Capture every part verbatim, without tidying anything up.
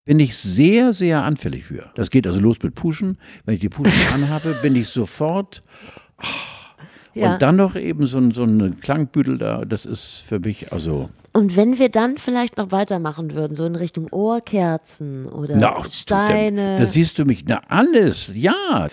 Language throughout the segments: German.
Bin ich sehr, sehr anfällig für. Das geht also los mit Puschen. Wenn ich die Puschen anhabe, bin ich sofort... Oh, ja. Und dann noch eben so ein, so ein Klangbüdel da, das ist für mich also... Und wenn wir dann vielleicht noch weitermachen würden, so in Richtung Ohrkerzen oder na, Steine. Da, da siehst du mich, na alles, ja.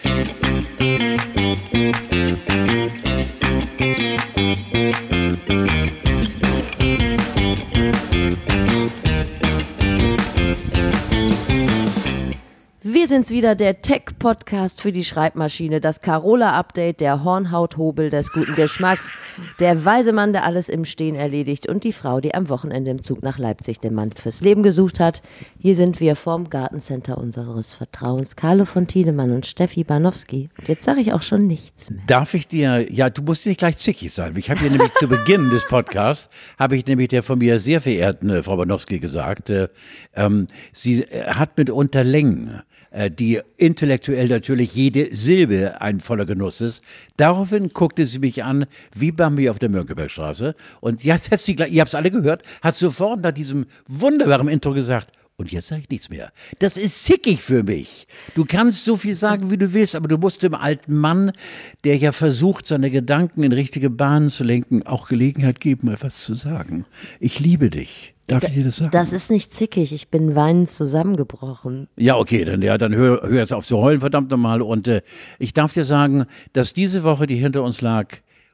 Wir sind's wieder, der Tech-Podcast für die Schreibmaschine, das Carola-Update, der Hornhauthobel des guten Geschmacks, der weise Mann, der alles im Stehen erledigt und die Frau, die am Wochenende im Zug nach Leipzig den Mann fürs Leben gesucht hat. Hier sind wir vorm Gartencenter unseres Vertrauens, Carlo von Tiedemann und Steffi Banowski. Und jetzt sage ich auch schon nichts mehr. Darf ich dir, ja, du musst nicht gleich zickig sein. Ich habe dir nämlich zu Beginn des Podcasts, habe ich nämlich der von mir sehr verehrten äh, Frau Banowski gesagt, äh, ähm, sie äh, hat mitunter Längen, die intellektuell natürlich jede Silbe ein voller Genuss ist. Daraufhin guckte sie mich an, wie Bambi auf der Mönckebergstraße. Und jetzt hat sie gleich, ihr habt es alle gehört, hat sofort nach diesem wunderbaren Intro gesagt, und jetzt sage ich nichts mehr. Das ist zickig für mich. Du kannst so viel sagen, wie du willst, aber du musst dem alten Mann, der ja versucht, seine Gedanken in richtige Bahnen zu lenken, auch Gelegenheit geben, mal was zu sagen. Ich liebe dich. Darf ich dir das sagen? Das ist nicht zickig, ich bin weinend zusammengebrochen. Ja, okay, dann, ja, dann hör, hör jetzt auf zu heulen, verdammt nochmal. Und äh, ich darf dir sagen, dass diese Woche, die hinter uns lag,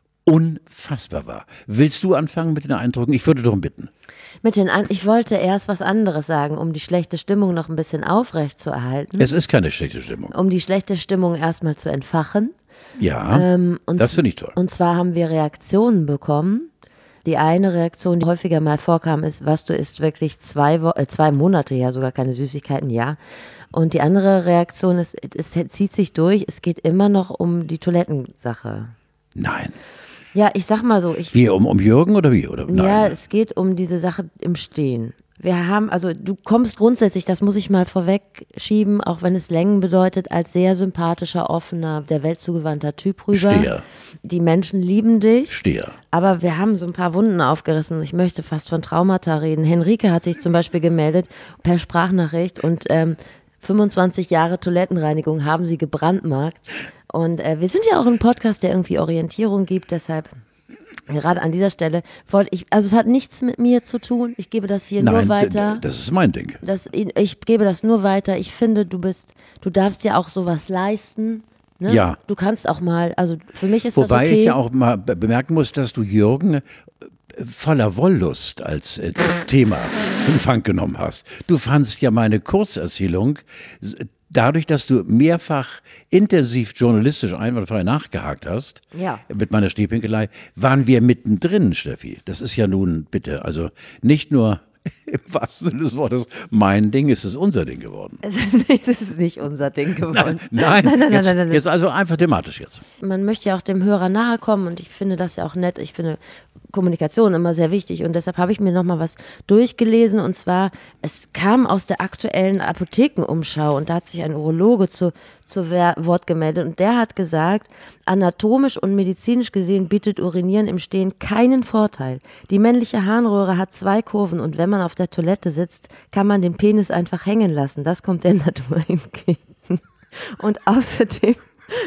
unfassbar war. Willst du anfangen mit den Eindrücken? Ich würde darum bitten. Mit den An- ich wollte erst was anderes sagen, um die schlechte Stimmung noch ein bisschen aufrecht zu erhalten. Es ist keine schlechte Stimmung. Um die schlechte Stimmung erstmal zu entfachen. Ja, ähm, und das finde ich toll. Und zwar haben wir Reaktionen bekommen. Die eine Reaktion, die häufiger mal vorkam, ist, was du isst wirklich zwei, Wo- äh, zwei Monate, ja, sogar keine Süßigkeiten, ja. Und die andere Reaktion ist, es zieht sich durch, es geht immer noch um die Toilettensache. Nein. Ja, ich sag mal so. Ich, wie, um, um Jürgen oder wie? Oder? Nein. Ja, es geht um diese Sache im Stehen. Wir haben, also du kommst grundsätzlich, das muss ich mal vorwegschieben, auch wenn es Längen bedeutet, als sehr sympathischer, offener, der Welt zugewandter Typ rüber. Steher. Die Menschen lieben dich. Steher. Aber wir haben so ein paar Wunden aufgerissen. Ich möchte fast von Traumata reden. Henrike hat sich zum Beispiel gemeldet per Sprachnachricht und ähm, fünfundzwanzig Jahre Toilettenreinigung haben sie gebrandmarkt. Und äh, wir sind ja auch ein Podcast, der irgendwie Orientierung gibt, deshalb... Gerade an dieser Stelle wollte ich, also es hat nichts mit mir zu tun. Ich gebe das hier Nein, nur weiter. D- das ist mein Ding. Das, ich gebe das nur weiter. Ich finde, du bist, du darfst ja auch sowas leisten. Ne? Ja. Du kannst auch mal, also für mich ist Wobei das okay. Wobei ich ja auch mal be- bemerken muss, dass du Jürgen voller Wollust als äh, Thema in Fang genommen hast. Du fandst ja meine Kurzerzählung dadurch, dass du mehrfach intensiv journalistisch einwandfrei nachgehakt hast, ja. mit meiner Stehpinkelei, waren wir mittendrin, Steffi. Das ist ja nun, bitte, also nicht nur im wahrsten Sinne des Wortes mein Ding, es ist unser Ding geworden. Es ist nicht unser Ding geworden. Nein, nein, nein, nein, jetzt, nein, nein, nein. Jetzt also einfach thematisch jetzt. Man möchte ja auch dem Hörer nahe kommen und ich finde das ja auch nett. Ich finde Kommunikation immer sehr wichtig und deshalb habe ich mir nochmal was durchgelesen und zwar, es kam aus der aktuellen Apothekenumschau und da hat sich ein Urologe zu, zu Wort gemeldet und der hat gesagt, anatomisch und medizinisch gesehen bietet Urinieren im Stehen keinen Vorteil. Die männliche Harnröhre hat zwei Kurven und wenn man auf der Toilette sitzt, kann man den Penis einfach hängen lassen. Das kommt der Natur entgegen. Und außerdem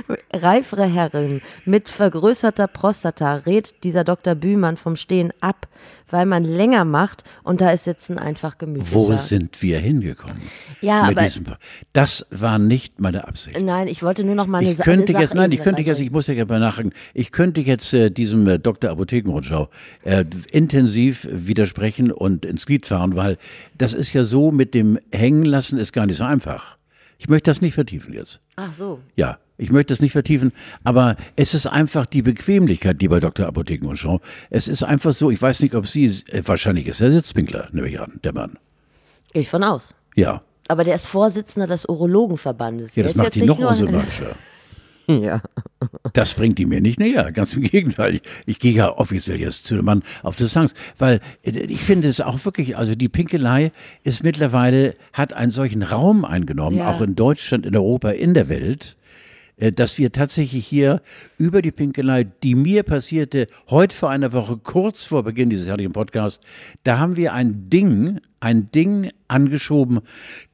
reifere Herren mit vergrößerter Prostata rät dieser Doktor Bühlmann vom Stehen ab, weil man länger macht und da ist Sitzen einfach gemütlicher. Wo sind wir hingekommen? Ja, Mit aber diesem, das war nicht meine Absicht. Nein, ich wollte nur noch mal eine, ich könnte eine jetzt, Sache nein, ich könnte jetzt, ich muss ja gerne mal nachhaken, ich könnte jetzt äh, diesem äh, Doktor Apothekenrundschau äh, intensiv widersprechen und ins Glied fahren, weil das ist ja so, mit dem Hängenlassen ist gar nicht so einfach. Ich möchte das nicht vertiefen jetzt. Ach so. Ja, ich möchte das nicht vertiefen, aber es ist einfach die Bequemlichkeit, die bei Doktor Apothekenrundschau. Es ist einfach so, ich weiß nicht, ob Sie, äh, wahrscheinlich ist er Sitzpinkler, nehme ich an, der Mann. Gehe ich von aus. Ja. Aber der ist Vorsitzender des Urologenverbandes. Ja, das der macht ist ihn jetzt noch nicht nur unsympathischer. Ja. Das bringt ihn mir nicht näher, ganz im Gegenteil. Ich, ich gehe ja offiziell jetzt zu dem Mann auf Distanz, weil ich finde es auch wirklich, also die Pinkelei ist mittlerweile, hat einen solchen Raum eingenommen, Ja. auch in Deutschland, in Europa, in der Welt, dass wir tatsächlich hier über die Pinkelei, die mir passierte, heute vor einer Woche, kurz vor Beginn dieses herrlichen Podcasts, da haben wir ein Ding, ein Ding angeschoben,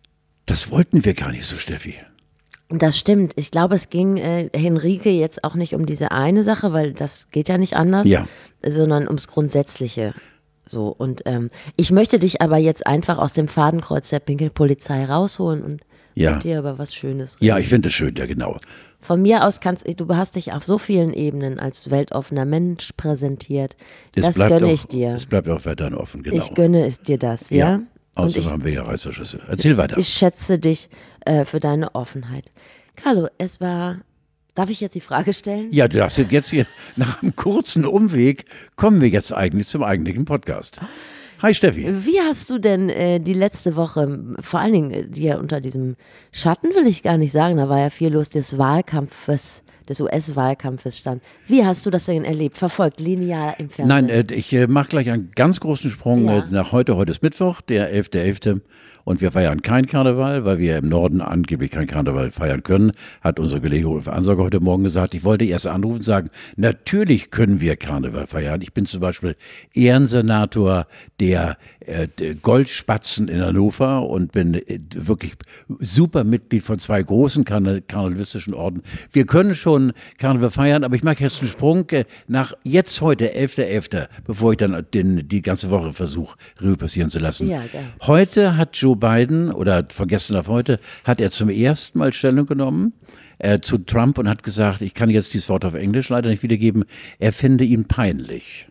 Das wollten wir gar nicht so, Steffi. Das stimmt. Ich glaube, es ging äh, Henrike jetzt auch nicht um diese eine Sache, weil das geht ja nicht anders, Ja. sondern ums Grundsätzliche. So, und ähm, ich möchte dich aber jetzt einfach aus dem Fadenkreuz der Pinkelpolizei rausholen und Ja. mit dir über was Schönes reden. Ja, ich finde es schön, ja genau. Von mir aus kannst du hast dich auf so vielen Ebenen als weltoffener Mensch präsentiert. Es Das bleibt gönne auch, ich dir. Es bleibt auch weiterhin offen, genau. Ich gönne es dir das, ja? ja. Und Außerdem ich, haben wir ja Reißverschlüsse. Erzähl weiter. ich schätze dich äh, für deine Offenheit. Carlo, es war. Darf ich jetzt die Frage stellen? Ja, du darfst jetzt hier, nach einem kurzen Umweg, kommen wir jetzt eigentlich zum eigentlichen Podcast. Hi Steffi. Wie hast du denn äh, die letzte Woche, vor allen Dingen äh, die ja unter diesem Schatten will ich gar nicht sagen, da war ja viel los des Wahlkampfes, des U S-Wahlkampfes stand. Wie hast du das denn erlebt, verfolgt, linear im Fernsehen? Nein, äh, ich äh, mache gleich einen ganz großen Sprung Ja. äh, nach heute. Heute ist Mittwoch, der elfter elfter Und wir feiern kein Karneval, weil wir im Norden angeblich kein Karneval feiern können, hat unsere Kollege Ulf Ansauger heute Morgen gesagt. Ich wollte erst anrufen und sagen, natürlich können wir Karneval feiern. Ich bin zum Beispiel Ehrensenator der äh, Goldspatzen in Hannover und bin äh, wirklich super Mitglied von zwei großen karne karnevalistischen Orden. Wir können schon Karneval feiern, aber ich mache jetzt einen Sprung äh, nach jetzt heute, elfter elfter, bevor ich dann den, die ganze Woche versuche, Revue passieren zu lassen. Ja, gerne. Heute hat Joe Biden, oder von gestern auf heute, hat er zum ersten Mal Stellung genommen äh, zu Trump und hat gesagt, ich kann jetzt dieses Wort auf Englisch leider nicht wiedergeben, er finde ihn peinlich.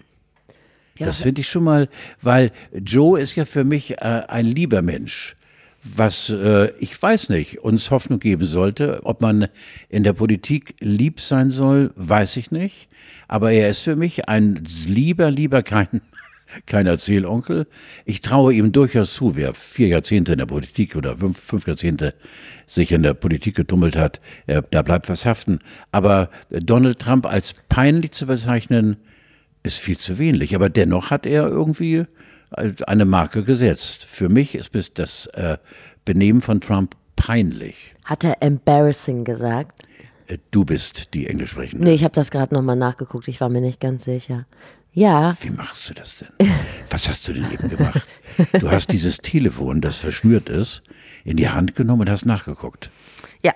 Ja, Das finde ich schon mal, weil Joe ist ja für mich äh, ein lieber Mensch, was, äh, ich weiß nicht, uns Hoffnung geben sollte. Ob man in der Politik lieb sein soll, weiß ich nicht. Aber er ist für mich ein lieber, lieber kein Kein Erzählonkel. Ich traue ihm durchaus zu, wer vier Jahrzehnte in der Politik oder fünf, fünf Jahrzehnte sich in der Politik getummelt hat, äh, da bleibt was haften. Aber Donald Trump als peinlich zu bezeichnen, ist viel zu wenig. Aber dennoch hat er irgendwie eine Marke gesetzt. Für mich ist bis das äh, Benehmen von Trump peinlich. hat er embarrassing gesagt? Äh, du bist die Englischsprechende. Nee, ich habe das gerade nochmal nachgeguckt, ich war mir nicht ganz sicher. Ja, Wie machst du das denn? Was hast du denn eben gemacht? Du hast dieses Telefon, das verschnürt ist, in die Hand genommen und hast nachgeguckt. ja.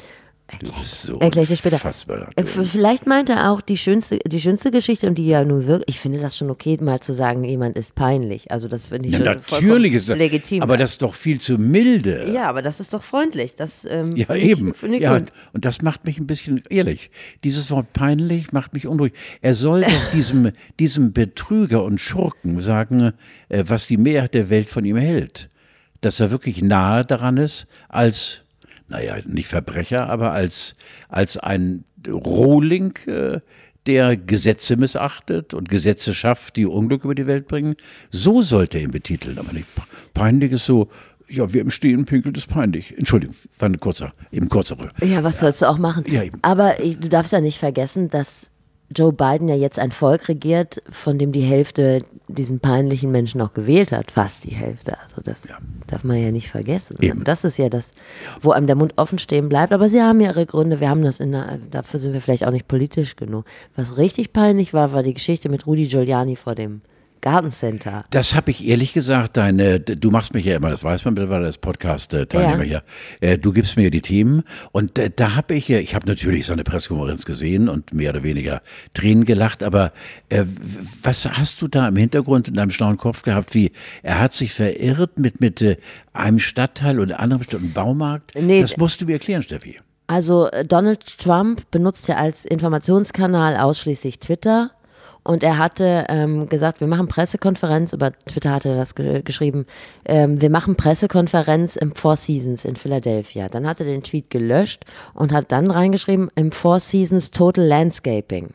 Du bist so Erklär ich dir später. unfassbar. Äh, v- Vielleicht meinte er auch die schönste, die schönste Geschichte und die ja nun wirklich, ich finde das schon okay, mal zu sagen, jemand ist peinlich. Also das finde ich Ja, schon natürlich vollkommen ist das, legitim. aber das ist doch viel zu milde. ja, aber das ist doch freundlich. Das, ähm, Ja, finde eben. Ich, finde ich Ja, gut. und das macht mich ein bisschen, ehrlich, dieses Wort peinlich macht mich unruhig. Er soll doch diesem, diesem Betrüger und Schurken sagen, äh, was die Mehrheit der Welt von ihm hält. Dass er wirklich nahe daran ist, als, naja, nicht Verbrecher, aber als, als ein Rohling, äh, der Gesetze missachtet und Gesetze schafft, die Unglück über die Welt bringen. So sollte er ihn betiteln, aber nicht peinlich ist so, ja, wer im Stehen pinkelt, ist peinlich. Entschuldigung, war ein kurzer, eben kurzer Rühr. Ja, was sollst du auch machen? Ja, eben. Aber ich- du darfst ja nicht vergessen, dass Joe Biden ja jetzt ein Volk regiert, von dem die Hälfte diesen peinlichen Menschen auch gewählt hat. Fast die Hälfte. Also das Ja. darf man ja nicht vergessen. Eben. Das ist ja das, wo einem der Mund offen stehen bleibt. Aber sie haben ja ihre Gründe. Wir haben das in der, dafür sind wir vielleicht auch nicht politisch genug. Was richtig peinlich war, war die Geschichte mit Rudy Giuliani vor dem Gartencenter. Das habe ich ehrlich gesagt, deine, du machst mich ja immer, das weiß man mittlerweile als Podcast-Teilnehmer Ja. hier, äh, du gibst mir die Themen und äh, da habe ich, äh, ich habe natürlich seine Pressekonferenz gesehen und mehr oder weniger Tränen gelacht, aber äh, was hast du da im Hintergrund in deinem schlauen Kopf gehabt, wie er hat sich verirrt mit, mit äh, einem Stadtteil oder einem bestimmten Baumarkt? Nee, das musst du mir erklären, Steffi. Also äh, Donald Trump benutzt ja als Informationskanal ausschließlich Twitter und er hatte ähm, gesagt, wir machen Pressekonferenz, über Twitter hat er das ge geschrieben, ähm, wir machen Pressekonferenz im Four Seasons in Philadelphia. Dann hat er den Tweet gelöscht und hat dann reingeschrieben, im Four Seasons Total Landscaping.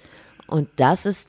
Und das ist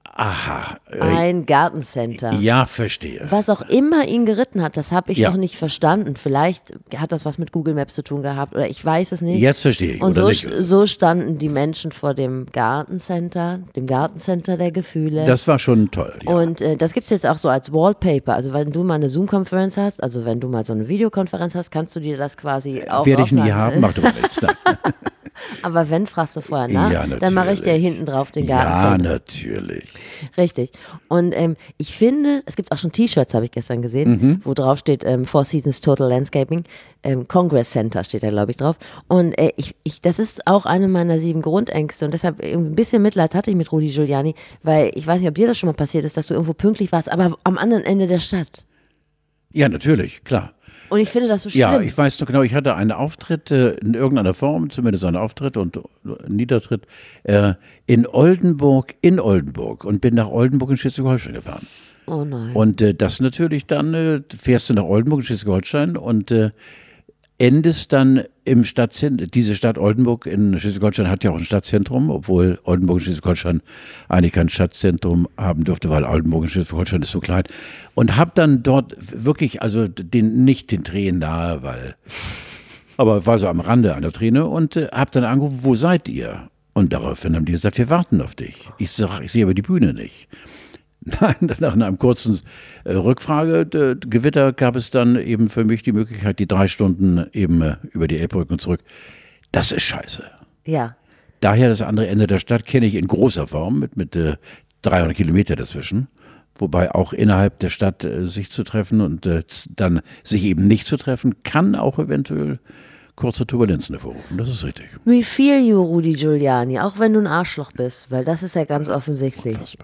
Aha, äh, ein Gartencenter. ja, verstehe. Was auch immer ihn geritten hat, das habe ich Ja. noch nicht verstanden. Vielleicht hat das was mit Google Maps zu tun gehabt oder ich weiß es nicht. Jetzt verstehe ich, Und oder so, nicht? so standen die Menschen vor dem Gartencenter, dem Gartencenter der Gefühle. Das war schon toll. Ja. Und äh, das gibt es jetzt auch so als Wallpaper. Also wenn du mal eine Zoom-Konferenz hast, also wenn du mal so eine Videokonferenz hast, kannst du dir das quasi auch Werde ich nie aufladen. haben, mach du was willst. Nein. Aber wenn, fragst du vorher nach, Ja, dann mache ich dir hinten drauf den Garten. Ja, natürlich. Richtig. Und ähm, ich finde, es gibt auch schon T-Shirts, habe ich gestern gesehen, mhm. wo drauf steht ähm, Four Seasons Total Landscaping. Ähm, Congress Center steht da, glaube ich, drauf. Und äh, ich, ich, das ist auch eine meiner sieben Grundängste. Und deshalb ein bisschen Mitleid hatte ich mit Rudy Giuliani, weil ich weiß nicht, ob dir das schon mal passiert ist, dass du irgendwo pünktlich warst, aber am anderen Ende der Stadt. Ja, natürlich, klar. Und ich finde das so schlimm. Ja, ich weiß noch genau, ich hatte einen Auftritt äh, in irgendeiner Form, zumindest einen Auftritt und einen Niedertritt äh, in Oldenburg, in Oldenburg und bin nach Oldenburg in Schleswig-Holstein gefahren. Oh nein. Und äh, das natürlich dann, äh, fährst du nach Oldenburg in Schleswig-Holstein und äh, endest dann im Stadtzentrum. Diese Stadt Oldenburg in Schleswig-Holstein hat ja auch ein Stadtzentrum, obwohl Oldenburg in Schleswig-Holstein eigentlich kein Stadtzentrum haben dürfte, weil Oldenburg in Schleswig-Holstein ist so klein. Und habe dann dort wirklich, also den, nicht den Tränen nahe, weil, aber war so am Rande einer Träne und äh, habe dann angerufen, wo seid ihr? Und daraufhin haben die gesagt, wir warten auf dich. Ich sage, ich sehe aber die Bühne nicht. Nein, nach einem kurzen äh, Rückfragegewitter gab es dann eben für mich die Möglichkeit, die drei Stunden eben äh, über die Elbbrücke und zurück. Das ist scheiße. Ja. Daher das andere Ende der Stadt kenne ich in großer Form mit, mit äh, dreihundert Kilometer dazwischen. Wobei auch innerhalb der Stadt äh, sich zu treffen und äh, dann sich eben nicht zu treffen, kann auch eventuell kurze Turbulenzen hervorrufen. Das ist richtig. We feel you, Rudy Giuliani, auch wenn du ein Arschloch bist, weil das ist ja ganz offensichtlich.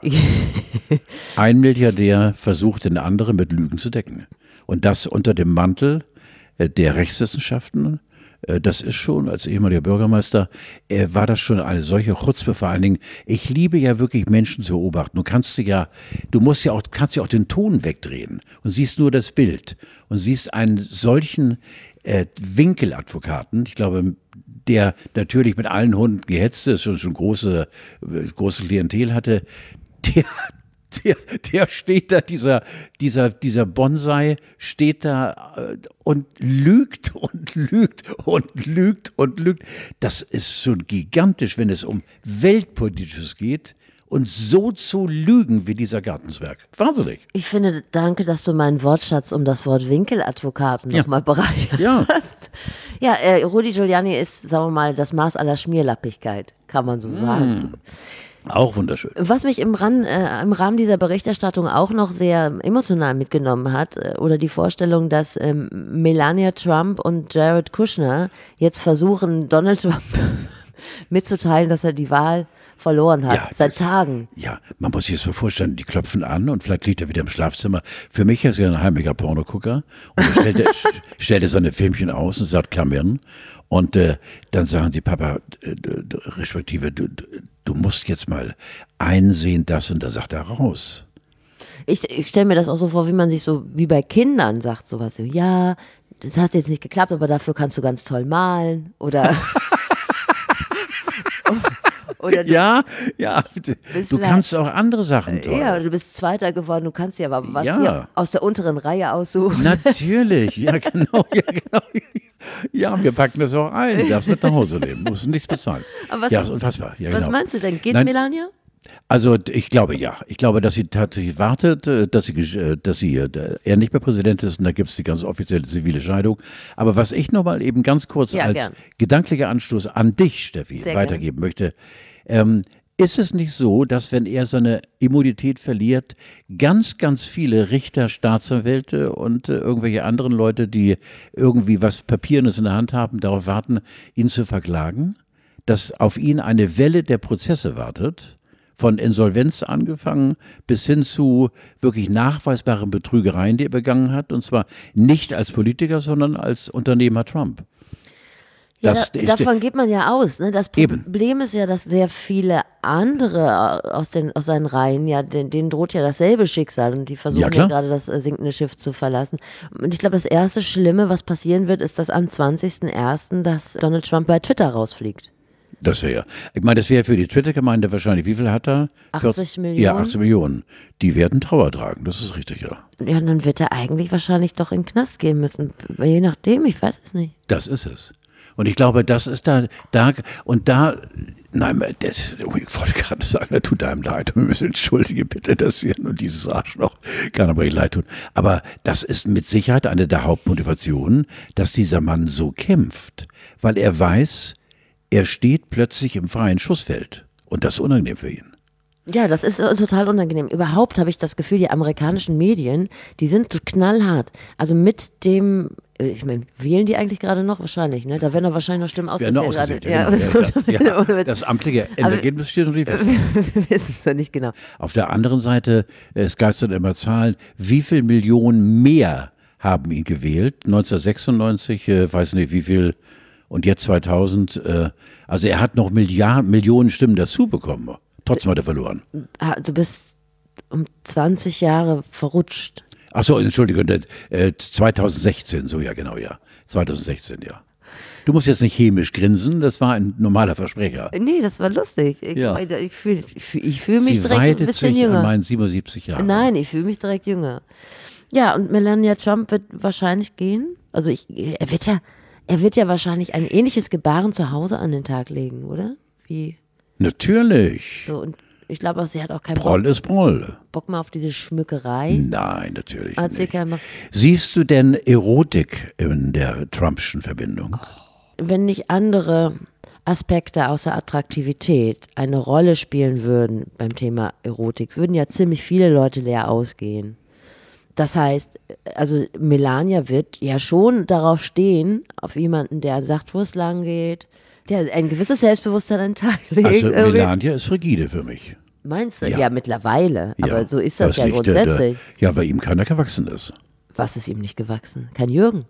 Ein Milliardär versucht, den anderen mit Lügen zu decken. Und das unter dem Mantel der Rechtswissenschaften. Das ist schon, als ehemaliger Bürgermeister, war das schon eine solche Chutzpe. Vor allen Dingen, ich liebe ja wirklich Menschen zu beobachten. Du kannst du ja, du musst ja auch, kannst ja auch den Ton wegdrehen und siehst nur das Bild und siehst einen solchen äh, Winkeladvokaten. Ich glaube, der natürlich mit allen Hunden gehetzt ist und schon große, große Klientel hatte, der Der, der steht da, dieser, dieser, dieser Bonsai steht da äh, und lügt und lügt und lügt und lügt. Das ist schon gigantisch, wenn es um Weltpolitisches geht und so zu lügen wie dieser Gartenzwerg. Wahnsinnig. Ich finde, danke, dass du meinen Wortschatz um das Wort Winkeladvokaten ja. nochmal bereichert ja. hast. Ja, äh, Rudy Giuliani ist, sagen wir mal, das Maß aller Schmierlappigkeit, kann man so sagen. Hm. Auch wunderschön. Was mich im, Ran, äh, im Rahmen dieser Berichterstattung auch noch sehr emotional mitgenommen hat, äh, oder die Vorstellung, dass ähm, Melania Trump und Jared Kushner jetzt versuchen, Donald Trump mitzuteilen, dass er die Wahl verloren hat, ja, seit das, Tagen. Ja, man muss sich das mal vorstellen, die klopfen an und vielleicht liegt er wieder im Schlafzimmer. Für mich ist er ein heimlicher Pornogucker und er stellt, stellt er seine Filmchen aus und sagt, come in. Und äh, dann sagen die Papa, äh, respektive, du, du musst jetzt mal einsehen, das und da sagt er raus. Ich, ich stelle mir das auch so vor, wie man sich so, wie bei Kindern sagt, sowas so, ja, das hat jetzt nicht geklappt, aber dafür kannst du ganz toll malen oder... Oder du ja, ja, du kannst auch andere Sachen toll. Ja, du bist Zweiter geworden, du kannst dir aber was ja. hier aus der unteren Reihe aussuchen. Natürlich, ja genau, ja genau. Ja, wir packen das auch ein, du darfst mit nach Hause nehmen, du musst nichts bezahlen. Aber was, ja, ist unfassbar. Ja, was genau. meinst du denn, geht Nein, Melania? Also ich glaube ja. Ich glaube, dass sie tatsächlich wartet, dass sie, dass sie er nicht mehr Präsident ist und da gibt es die ganz offizielle zivile Scheidung. Aber was ich nochmal eben ganz kurz ja, als gern. gedanklicher Anstoß an dich, Steffi, Sehr weitergeben gern. möchte, ähm, ist es nicht so, dass wenn er seine Immunität verliert, ganz, ganz viele Richter, Staatsanwälte und äh, irgendwelche anderen Leute, die irgendwie was Papierendes in der Hand haben, darauf warten, ihn zu verklagen? Dass auf ihn eine Welle der Prozesse wartet? Von Insolvenz angefangen bis hin zu wirklich nachweisbaren Betrügereien, die er begangen hat. Und zwar nicht als Politiker, sondern als Unternehmer Trump. Ja, das, da, davon geht man ja aus. Ne? Das Problem eben. ist ja, dass sehr viele andere aus, den, aus seinen Reihen, ja, denen, denen droht ja dasselbe Schicksal. Und die versuchen ja, ja gerade das sinkende Schiff zu verlassen. Und ich glaube, das erste Schlimme, was passieren wird, ist, dass am zwanzigsten ersten dass Donald Trump bei Twitter rausfliegt. Das wäre, ich meine, das wäre für die Twitter-Gemeinde wahrscheinlich, wie viel hat er? achtzig Millionen? Ja, achtzig Millionen. Die werden Trauer tragen, das ist richtig, ja. Ja, dann wird er eigentlich wahrscheinlich doch in den Knast gehen müssen. Je nachdem, ich weiß es nicht. Das ist es. Und ich glaube, das ist da, da, und da, nein, das, ich wollte gerade sagen, das tut einem leid, wir müssen entschuldigen bitte, dass hier nur dieses Arschloch kann aber nicht leid tun. Aber das ist mit Sicherheit eine der Hauptmotivationen, dass dieser Mann so kämpft, weil er weiß, er steht plötzlich im freien Schussfeld. Und das ist unangenehm für ihn. Ja, das ist äh, total unangenehm. Überhaupt habe ich das Gefühl, die amerikanischen Medien, die sind so knallhart. Also mit dem, äh, ich meine, wählen die eigentlich gerade noch? Wahrscheinlich, ne? Da werden doch wahrscheinlich noch Stimmen ausgezählt. Ja, ausgezählt ja, ja, ja, ja. Das amtliche Endergebnis steht noch nicht fest. Wir wissen es ja nicht genau. Auf der anderen Seite, es geistern immer Zahlen, wie viel Millionen mehr haben ihn gewählt? neunzehnhundertsechsundneunzig, äh, weiß nicht wie viel, und jetzt zweitausend. Äh, also er hat noch Milliarden, Millionen Stimmen dazu bekommen. Trotzdem hat er verloren. Du bist um zwanzig Jahre verrutscht. Ach so, Entschuldigung, äh, zweitausendsechzehn, so ja, genau, ja. zweitausendsechzehn, ja. Du musst jetzt nicht hämisch grinsen, das war ein normaler Versprecher. Nee, das war lustig. Ich, Ja. ich fühle ich fühl, ich fühl mich Sie direkt ein bisschen sich jünger. an meinen siebenundsiebzig Jahren. Nein, ich fühle mich direkt jünger. Ja, und Melania Trump wird wahrscheinlich gehen. Also ich, er wird ja, er wird ja wahrscheinlich ein ähnliches Gebaren zu Hause an den Tag legen, oder? Wie Natürlich. so, und ich glaube auch, sie hat auch keinen Proll Bock, ist Proll. Bock mehr auf diese Schmückerei. Nein, natürlich Hat sie nicht. keinen Bock. Siehst du denn Erotik in der Trumpschen Verbindung? Wenn nicht andere Aspekte außer Attraktivität eine Rolle spielen würden beim Thema Erotik, würden ja ziemlich viele Leute leer ausgehen. Das heißt, also Melania wird ja schon darauf stehen, auf jemanden, der sagt, wo es lang geht, der ein gewisses Selbstbewusstsein an den Tag legt. Also Irgendwie. Melania ist rigide für mich. Meinst du? Ja. Ja, mittlerweile. Aber so ist das ja liegt, äh, grundsätzlich. Da, ja, weil ihm keiner gewachsen ist. Was ist ihm nicht gewachsen? Kein Jürgen.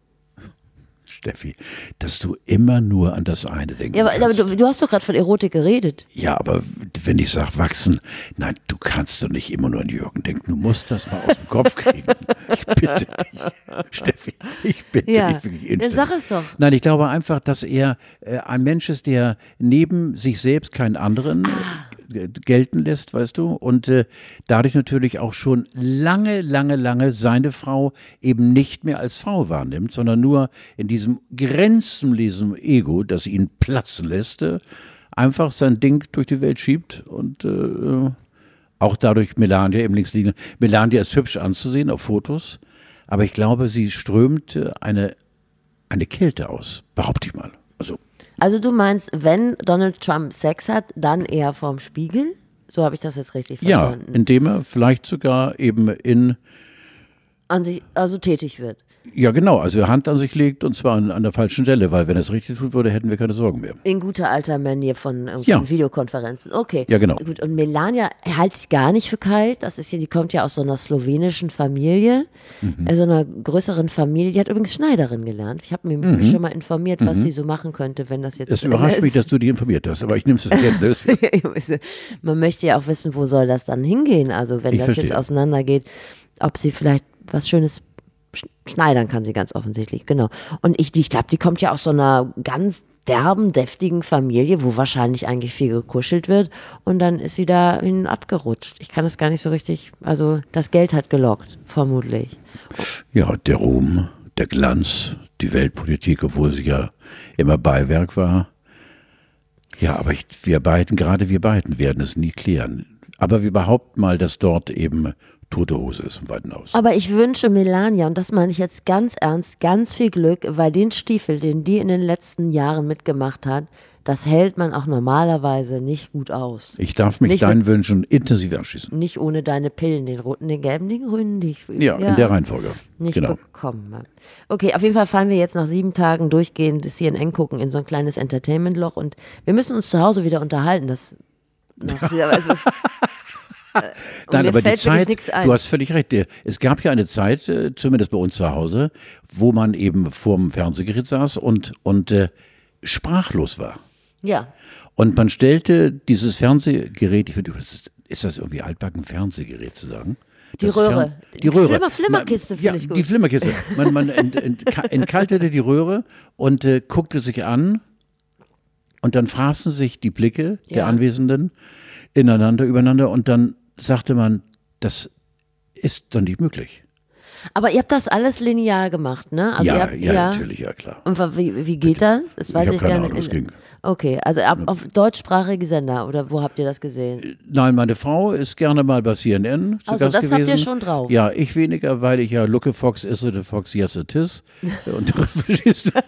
Steffi, dass du immer nur an das eine denkst. Ja, aber, aber du, du hast doch gerade von Erotik geredet. Ja, aber wenn ich sage wachsen, nein, du kannst doch nicht immer nur an Jürgen denken. Du musst das mal aus dem Kopf kriegen. Ich bitte dich, Steffi, ich bitte Ja, dich wirklich dann inständig. sag es doch. Nein, ich glaube einfach, dass er äh, ein Mensch ist, der neben sich selbst keinen anderen Ah. äh, gelten lässt, weißt du, und äh, dadurch natürlich auch schon lange, lange, lange seine Frau eben nicht mehr als Frau wahrnimmt, sondern nur in diesem grenzenlosen Ego, das ihn platzen lässt, äh, einfach sein Ding durch die Welt schiebt und äh, auch dadurch Melania eben links liegen. Melania ist hübsch anzusehen auf Fotos, aber ich glaube, sie strömt äh, eine, eine Kälte aus, behaupte ich mal. Also Also du meinst, wenn Donald Trump Sex hat, dann eher vorm Spiegel? So habe ich das jetzt richtig ja, verstanden. indem er vielleicht sogar eben in, An sich, also tätig wird. ja genau, also Hand an sich legt und zwar an, an der falschen Stelle, weil wenn er es richtig tun würde, hätten wir keine Sorgen mehr. In guter alter Manier von, äh, Ja. von Videokonferenzen. Okay. Ja, genau. Gut, und Melania halte ich gar nicht für kalt. Das ist ja, die kommt ja aus so einer slowenischen Familie, Mhm. äh, so einer größeren Familie. Die hat übrigens Schneiderin gelernt. Ich habe mich schon mal informiert, was sie so machen könnte, wenn das jetzt Mhm. Es zu Ende überrascht mich, ist. dass du dich informiert hast, aber ich nehme es zur Kenntnis. Man möchte ja auch wissen, wo soll das dann hingehen? Also wenn Ich das verstehe. jetzt auseinandergeht, ob sie vielleicht was Schönes sch- schneidern kann, sie ganz offensichtlich, genau. Und ich, ich glaube, die kommt ja aus so einer ganz derben, deftigen Familie, wo wahrscheinlich eigentlich viel gekuschelt wird und dann ist sie da hin abgerutscht. Ich kann es gar nicht so richtig, also das Geld hat gelockt, vermutlich. Ja, der Ruhm, der Glanz, die Weltpolitik, obwohl sie ja immer Beiwerk war. Ja, aber ich, wir beiden, gerade wir beiden, werden es nie klären. Aber wir behaupten mal, dass dort eben tote Hose ist im Weiten Haus. Aber ich wünsche Melania, und das meine ich jetzt ganz ernst, ganz viel Glück, weil den Stiefel, den die in den letzten Jahren mitgemacht hat, das hält man auch normalerweise nicht gut aus. Ich darf mich Nicht deinen Wünschen intensiv anschließen. Nicht ohne deine Pillen, den roten, den gelben, den grünen, die ich Ja, in der Reihenfolge. nicht Genau. bekommen habe. Okay, auf jeden Fall fahren wir jetzt nach sieben Tagen durchgehend das C N N gucken in so ein kleines Entertainment-Loch und wir müssen uns zu Hause wieder unterhalten. Das, nach dieser, also das, äh, und Nein, mir aber die fällt wirklich Zeit, nichts ein. du hast völlig recht. Es gab ja eine Zeit, äh, zumindest bei uns zu Hause, wo man eben vorm Fernsehgerät saß und, und äh, sprachlos war. Ja, Und man stellte dieses Fernsehgerät, ich finde, ist das irgendwie altbacken Fernsehgerät zu sagen? Die Das Röhre. Fern- Die Röhre. Flimmer- Flimmerkiste Man- finde ja, ich gut. Die Flimmerkiste. Man, man ent, ent, entkaltete die Röhre und äh, guckte sich an und dann fraßen sich die Blicke der Ja. Anwesenden ineinander, übereinander und dann sagte man, das ist doch nicht möglich. Aber ihr habt das alles linear gemacht, ne? Also ja, ihr habt, ja, ja, natürlich, ja klar. Und wie, wie geht das? Das weiß ich ich habe keine gerne. Ahnung, es ging. Okay, also ab, auf deutschsprachige Sender oder wo habt ihr das gesehen? Nein, meine Frau ist gerne mal bei C N N zu Also Gast das gewesen. habt ihr schon drauf? Ja, ich weniger, weil ich ja look a fox, is it a fox, yes it is. Und verstehst du?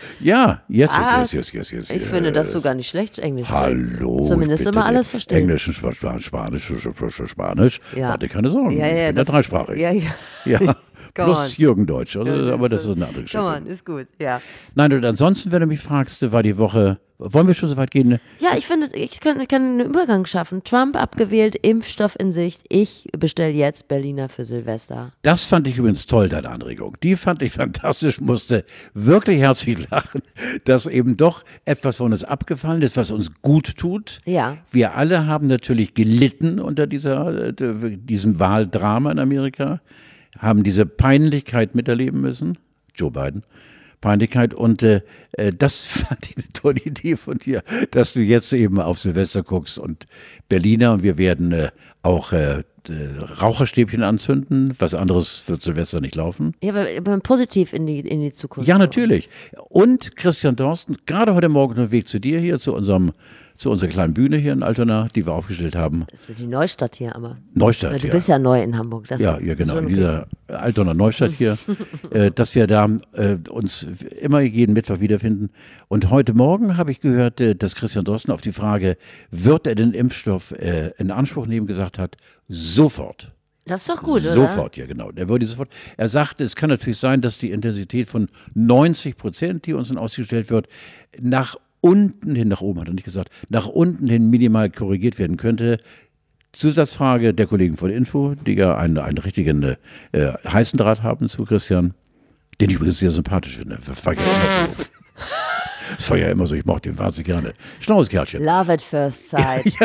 Ja, yes Ah, it is, yes, yes, yes, yes. Ich finde das sogar nicht schlecht, Englisch. Hallo. Zumindest immer alles verstehen. Englisch, Spanisch, Spanisch, Spanisch. Ja. Warte, keine Sorgen. Ja, ja, ich bin das, da dreisprachig. Ja, ja. Ja. Come Plus Jürgen Deutsch, also, aber das ist eine andere Come Geschichte. on, ist gut, ja. Nein, und ansonsten, wenn du mich fragst, war die Woche, wollen wir schon so weit gehen? Ja, ich finde, ich kann, ich kann einen Übergang schaffen. Trump abgewählt, Impfstoff in Sicht. Ich bestelle jetzt Berliner für Silvester. Das fand ich übrigens toll, deine Anregung. Die fand ich fantastisch, musste wirklich herzlich lachen, dass eben doch etwas von uns abgefallen ist, was uns gut tut. Ja. Wir alle haben natürlich gelitten unter dieser, äh, diesem Wahldrama in Amerika, haben diese Peinlichkeit miterleben müssen. Joe Biden. Peinlichkeit und äh, das fand ich eine tolle Idee von dir, dass du jetzt eben auf Silvester guckst und Berliner und wir werden äh, auch äh, Raucherstäbchen anzünden, was anderes wird Silvester nicht laufen. Ja, aber, aber positiv in die, in die Zukunft. Ja, natürlich. Und Christian Dorsten, gerade heute Morgen auf dem Weg zu dir hier, zu unserem zu unserer kleinen Bühne hier in Altona, die wir aufgestellt haben. Das ist die Neustadt hier, aber. Neustadt, ja, du ja. bist ja neu in Hamburg. Das ja, ja, genau, okay. in dieser Altona Neustadt hier, äh, dass wir da äh, uns immer jeden Mittwoch wiederfinden. Und heute Morgen habe ich gehört, äh, dass Christian Dorsten auf die Frage, wird er den Impfstoff äh, in Anspruch nehmen, gesagt hat, sofort. Das ist doch gut, oder? Sofort, ja genau. Er würde sofort. Er sagte, es kann natürlich sein, dass die Intensität von neunzig Prozent, die uns dann ausgestellt wird, nach unten hin, nach oben hat er nicht gesagt, nach unten hin minimal korrigiert werden könnte. Zusatzfrage der Kollegen von Info, die ja einen, einen richtigen äh, heißen Draht haben zu Christian, den ich übrigens sehr sympathisch finde. Das war ja immer so. Das war ja immer so, ich mochte den wahnsinnig gerne. Schlaues Kerlchen. Love at first sight. Ja.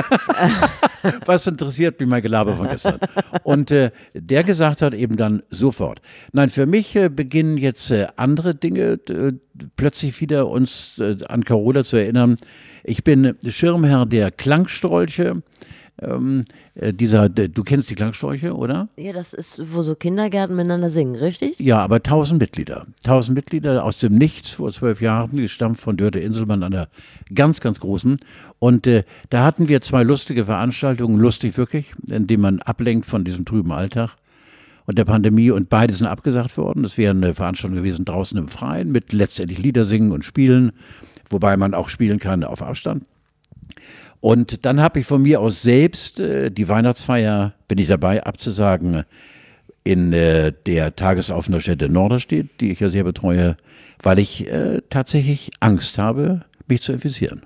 Was interessiert mich mein Gelaber von gestern? Und äh, der gesagt hat eben dann sofort. Nein, für mich äh, beginnen jetzt äh, andere Dinge äh, plötzlich wieder uns äh, an Carola zu erinnern. Ich bin Schirmherr der Klangstrolche. Ähm, äh, dieser, de, du kennst die Klangstrolche, oder? Ja, das ist, wo so Kindergärten miteinander singen, richtig? Ja, aber tausend Mitglieder. Tausend Mitglieder aus dem Nichts vor zwölf Jahren, gestammt von Dörte Inselmann, einer ganz, ganz großen. Und äh, da hatten wir zwei lustige Veranstaltungen, lustig wirklich, indem man ablenkt von diesem trüben Alltag und der Pandemie. Und beide sind abgesagt worden. Das wäre eine Veranstaltung gewesen draußen im Freien mit letztendlich Lieder singen und spielen, wobei man auch spielen kann auf Abstand. Und dann habe ich von mir aus selbst äh, die Weihnachtsfeier, bin ich dabei abzusagen, in äh, der Tagesaufenthaltsstätte Norderstedt, die ich ja sehr betreue, weil ich äh, tatsächlich Angst habe, mich zu infizieren.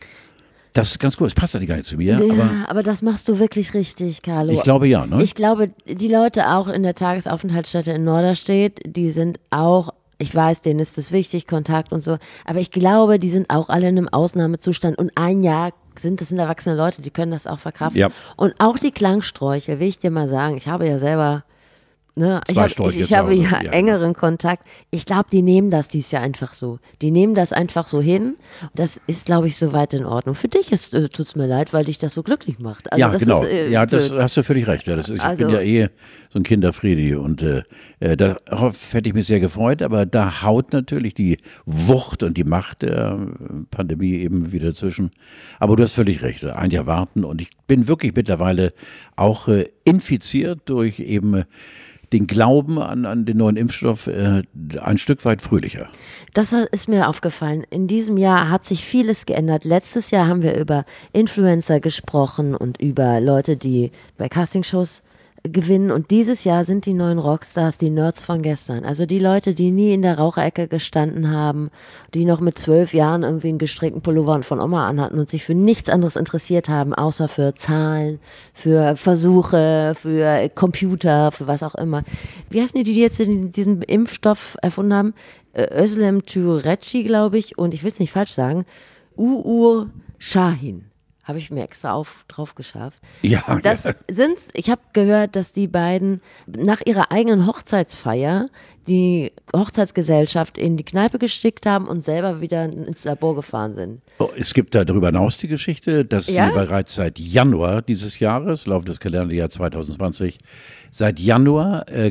Das ist ganz gut, es passt eigentlich gar nicht zu mir. Ja, aber, aber das machst du wirklich richtig, Carlo. Ich glaube ja, ne? Ich glaube, die Leute auch in der Tagesaufenthaltsstätte in Norderstedt, die sind auch, ich weiß, denen ist es wichtig, Kontakt und so, aber ich glaube, die sind auch alle in einem Ausnahmezustand und ein Jahr sind, das sind erwachsene Leute, die können das auch verkraften. Ja. Und auch die Klangsträuche, will ich dir mal sagen, ich habe ja selber, ne, ich, hab, ich, ich habe ja, ja engeren Kontakt. Ich glaube, die nehmen das dieses Jahr einfach so. Die nehmen das einfach so hin. Das ist, glaube ich, soweit in Ordnung. Für dich äh, tut es mir leid, weil dich das so glücklich macht. Also ja, das genau. Ist, äh, ja, das blöd. Hast du völlig recht. Ja, das ist, ich also, bin ja eh so ein Kinderfriedi und äh, darauf hätte ich mich sehr gefreut, aber da haut natürlich die Wucht und die Macht der Pandemie eben wieder zwischen. Aber du hast völlig recht, ein Jahr warten und ich bin wirklich mittlerweile auch äh, infiziert durch eben äh, den Glauben an, an den neuen Impfstoff äh, ein Stück weit fröhlicher. Das ist mir aufgefallen. In diesem Jahr hat sich vieles geändert. Letztes Jahr haben wir über Influencer gesprochen und über Leute, die bei Castingshows gewinnen. Und dieses Jahr sind die neuen Rockstars die Nerds von gestern. Also die Leute, die nie in der Raucherecke gestanden haben, die noch mit zwölf Jahren irgendwie einen gestrickten Pullover von Oma anhatten und sich für nichts anderes interessiert haben, außer für Zahlen, für Versuche, für Computer, für was auch immer. Wie heißen die, die jetzt in diesem Impfstoff erfunden haben? Özlem Türeci, glaube ich, und ich will es nicht falsch sagen, Uğur Şahin. Habe ich mir extra auf, drauf geschafft. Ja, das ja. sind, ich habe gehört, dass die beiden nach ihrer eigenen Hochzeitsfeier die Hochzeitsgesellschaft in die Kneipe geschickt haben und selber wieder ins Labor gefahren sind. Oh, es gibt da darüber hinaus die Geschichte, dass ja? sie bereits seit Januar dieses Jahres, Lauf des Kalenderjahres zwanzig zwanzig, seit Januar äh,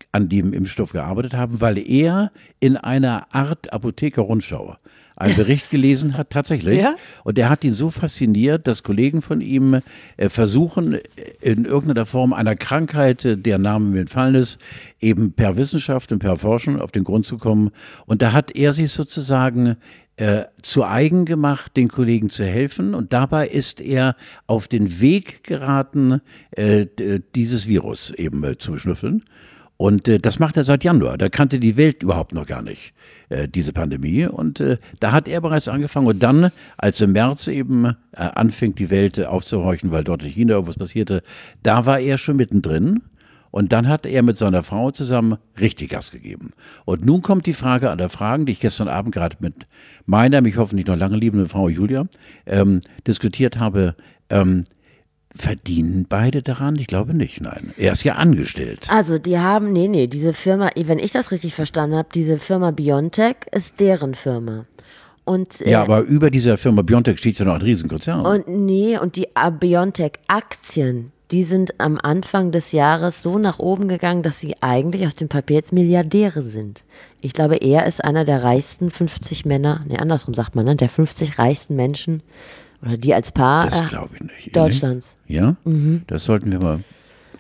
an dem Impfstoff gearbeitet haben, weil er in einer Art Apotheker-Rundschau einen Bericht gelesen hat, tatsächlich. Ja? Und der hat ihn so fasziniert, dass Kollegen von ihm äh, versuchen, in irgendeiner Form einer Krankheit, äh, der Name mir entfallen ist, eben per Wissenschaft und per Forschung auf den Grund zu kommen. Und da hat er sich sozusagen äh, zu eigen gemacht, den Kollegen zu helfen. Und dabei ist er auf den Weg geraten, äh, dieses Virus eben äh, zu beschnüffeln. Und äh, das macht er seit Januar. Da kannte die Welt überhaupt noch gar nicht, äh, diese Pandemie. Und äh, da hat er bereits angefangen. Und dann, als im März eben äh, anfing, die Welt äh, aufzuhorchen, weil dort in China irgendwas passierte, da war er schon mittendrin. Und dann hat er mit seiner Frau zusammen richtig Gas gegeben. Und nun kommt die Frage aller Fragen, die ich gestern Abend gerade mit meiner, mich hoffentlich noch lange liebenden Frau Julia ähm, diskutiert habe. Ähm, Verdienen beide daran? Ich glaube nicht, nein. Er ist ja angestellt. Also die haben, nee, nee, diese Firma, wenn ich das richtig verstanden habe, diese Firma BioNTech ist deren Firma. Und, äh, ja, aber über dieser Firma BioNTech steht ja noch ein Riesenkonzern. Und nee, und die BioNTech-Aktien, die sind am Anfang des Jahres so nach oben gegangen, dass sie eigentlich aus dem Papier jetzt Milliardäre sind. Ich glaube, er ist einer der reichsten fünfzig Männer, nee, andersrum sagt man, ne, der fünfzig reichsten Menschen. Oder die als Paar das äh, glaube ich nicht. Deutschlands. Ja? Mhm. Das sollten wir mal.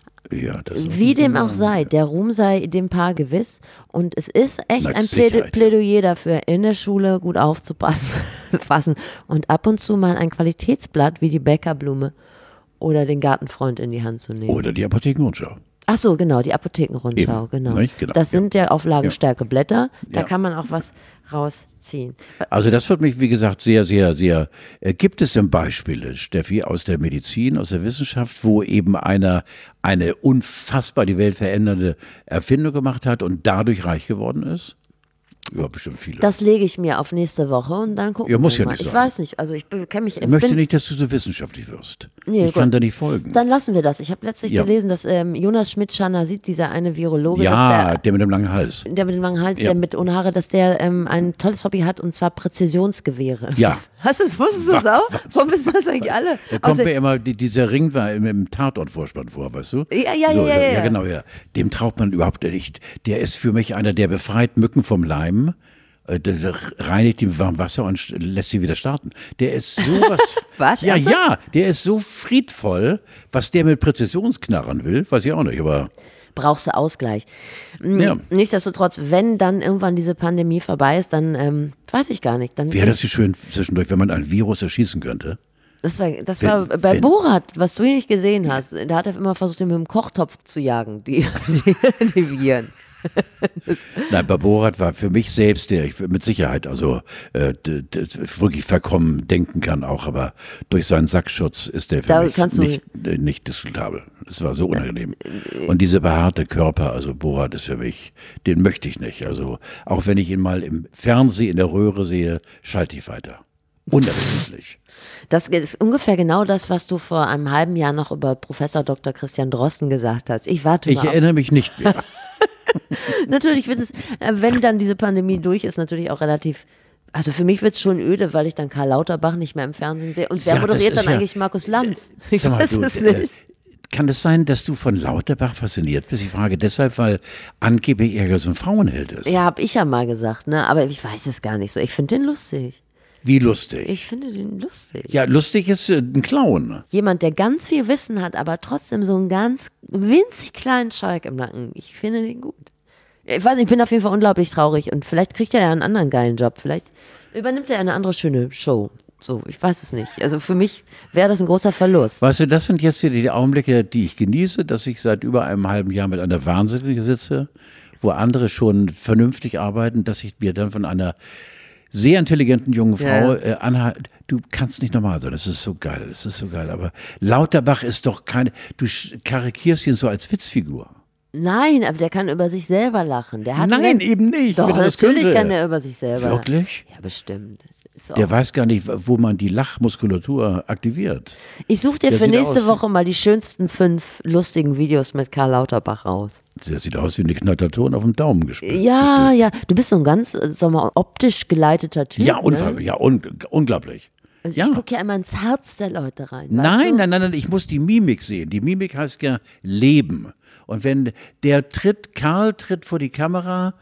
Ja, das Wie dem auch sei, der Ruhm sei dem Paar gewiss. Und es ist echt Na, ein Sicherheit, Plädoyer dafür, in der Schule gut aufzupassen und ab und zu mal ein Qualitätsblatt wie die Bäckerblume oder den Gartenfreund in die Hand zu nehmen. Oder die Apothekenrundschau. Ach so, genau, die Apothekenrundschau, Eben, genau. nicht? Genau. Das sind ja, ja Auflagenstärke Blätter, da Ja. kann man auch was rausziehen. Also das wird mich, wie gesagt, sehr, sehr, sehr. Äh, gibt es denn Beispiele, Steffi, aus der Medizin, aus der Wissenschaft, wo eben einer eine unfassbar die Welt verändernde Erfindung gemacht hat und dadurch reich geworden ist? Ja, bestimmt viele. Das lege ich mir auf nächste Woche und dann gucken Ja, muss wir ja mal. nicht Ich sein. weiß nicht, also ich kenne mich. ich möchte bin, nicht, dass du so wissenschaftlich wirst. Nee, ich gut. kann da nicht folgen. Dann lassen wir das. Ich habe letztlich Ja. gelesen, dass ähm, Jonas Schmidt-Scharner-Sieht, dieser eine Virologe, Ja, dass der, der mit dem langen Hals. der mit dem langen Hals, Ja. der mit ohne Haare, dass der ähm, ein tolles Hobby hat und zwar Präzisionsgewehre. Ja. Hast du es, wusstest du es auch? Warum wissen das eigentlich alle? Da kommt Außer- mir immer, die, dieser Ring war im, im Tatortvorspann vor, weißt du? Ja, ja, so, ja, ja, ja. genau, ja. Dem traut man überhaupt nicht. Der ist für mich einer, der befreit Mücken vom Leim, äh, der reinigt die mit warmem Wasser und st- lässt sie wieder starten. Der ist sowas. Was? Ja, Ernsthaft? ja, der ist so friedvoll, was der mit Präzisionsknarren will, weiß ich auch nicht, aber brauchst du Ausgleich. Mm, Ja. Nichtsdestotrotz, wenn dann irgendwann diese Pandemie vorbei ist, dann ähm, weiß ich gar nicht. Dann wäre das so schön zwischendurch, wenn man ein Virus erschießen könnte. Das war, das Wenn- war bei wenn- Borat, was du nicht gesehen hast. Da hat er immer versucht, ihn mit dem Kochtopf zu jagen, die, die, die Viren. Nein, bei Borat war für mich selbst, der ich mit Sicherheit also äh, d- d- wirklich verkommen denken kann auch, aber durch seinen Sackschutz ist der für Da mich kannst du- nicht, äh, nicht diskutabel. Es war so unangenehm. Und dieser behaarte Körper, also Borat ist für mich, den möchte ich nicht. Also auch wenn ich ihn mal im Fernsehen in der Röhre sehe, schalte ich weiter. Unerbittlich. Das ist ungefähr genau das, was du vor einem halben Jahr noch über Professor Doktor Christian Drosten gesagt hast. Ich warte Ich mal. auf- erinnere mich nicht mehr. Natürlich wird es, äh, wenn dann diese Pandemie durch ist, natürlich auch relativ. Also für mich wird es schon öde, weil ich dann Karl Lauterbach nicht mehr im Fernsehen sehe. Und wer Ja, das moderiert ist dann ja- eigentlich Markus Lanz? Ich Sag mal, weiß du, es äh, nicht. Kann es sein, dass du von Lauterbach fasziniert bist? Ich frage deshalb, weil angeblich er ja so ein Frauenheld ist. Ja, hab ich ja mal gesagt, ne? Aber ich weiß es gar nicht so. Ich finde den lustig. Wie lustig. Ich finde den lustig. Ja, lustig ist äh, ein Clown. Jemand, der ganz viel Wissen hat, aber trotzdem so einen ganz winzig kleinen Schalk im Nacken. Ich finde den gut. Ich weiß nicht, ich bin auf jeden Fall unglaublich traurig und vielleicht kriegt er ja einen anderen geilen Job. Vielleicht übernimmt er eine andere schöne Show. So, ich weiß es nicht. Also für mich wäre das ein großer Verlust. Weißt du, das sind jetzt wieder die Augenblicke, die ich genieße, dass ich seit über einem halben Jahr mit einer Wahnsinnigen sitze, wo andere schon vernünftig arbeiten, dass ich mir dann von einer sehr intelligenten jungen Frau Ja. äh, anhalte. Du kannst nicht normal sein, das ist so geil, das ist so geil. Aber Lauterbach ist doch keine, du sch- karikierst ihn so als Witzfigur. Nein, aber der kann über sich selber lachen. Der hat Nein, einen- eben nicht. Doch, wenn er das natürlich könnte. kann er über sich selber Wirklich? lachen. Ja, bestimmt. Ist Der auch- weiß gar nicht, wo man die Lachmuskulatur aktiviert. Ich suche dir der für sieht nächste aus wie- Woche mal die schönsten fünf lustigen Videos mit Karl Lauterbach raus. Der sieht aus wie eine Knatterton auf dem Daumen gespielt. Ja, ja. Du bist so ein ganz, äh, sag mal, optisch geleiteter Typ. Ja, ne? unfall, ja un unglaublich. Also Ja. Ich gucke ja immer ins Herz der Leute rein. weißt Nein, du? nein, nein, nein, ich muss die Mimik sehen. Die Mimik heißt ja Leben. Und wenn der tritt, Karl tritt vor die Kamera,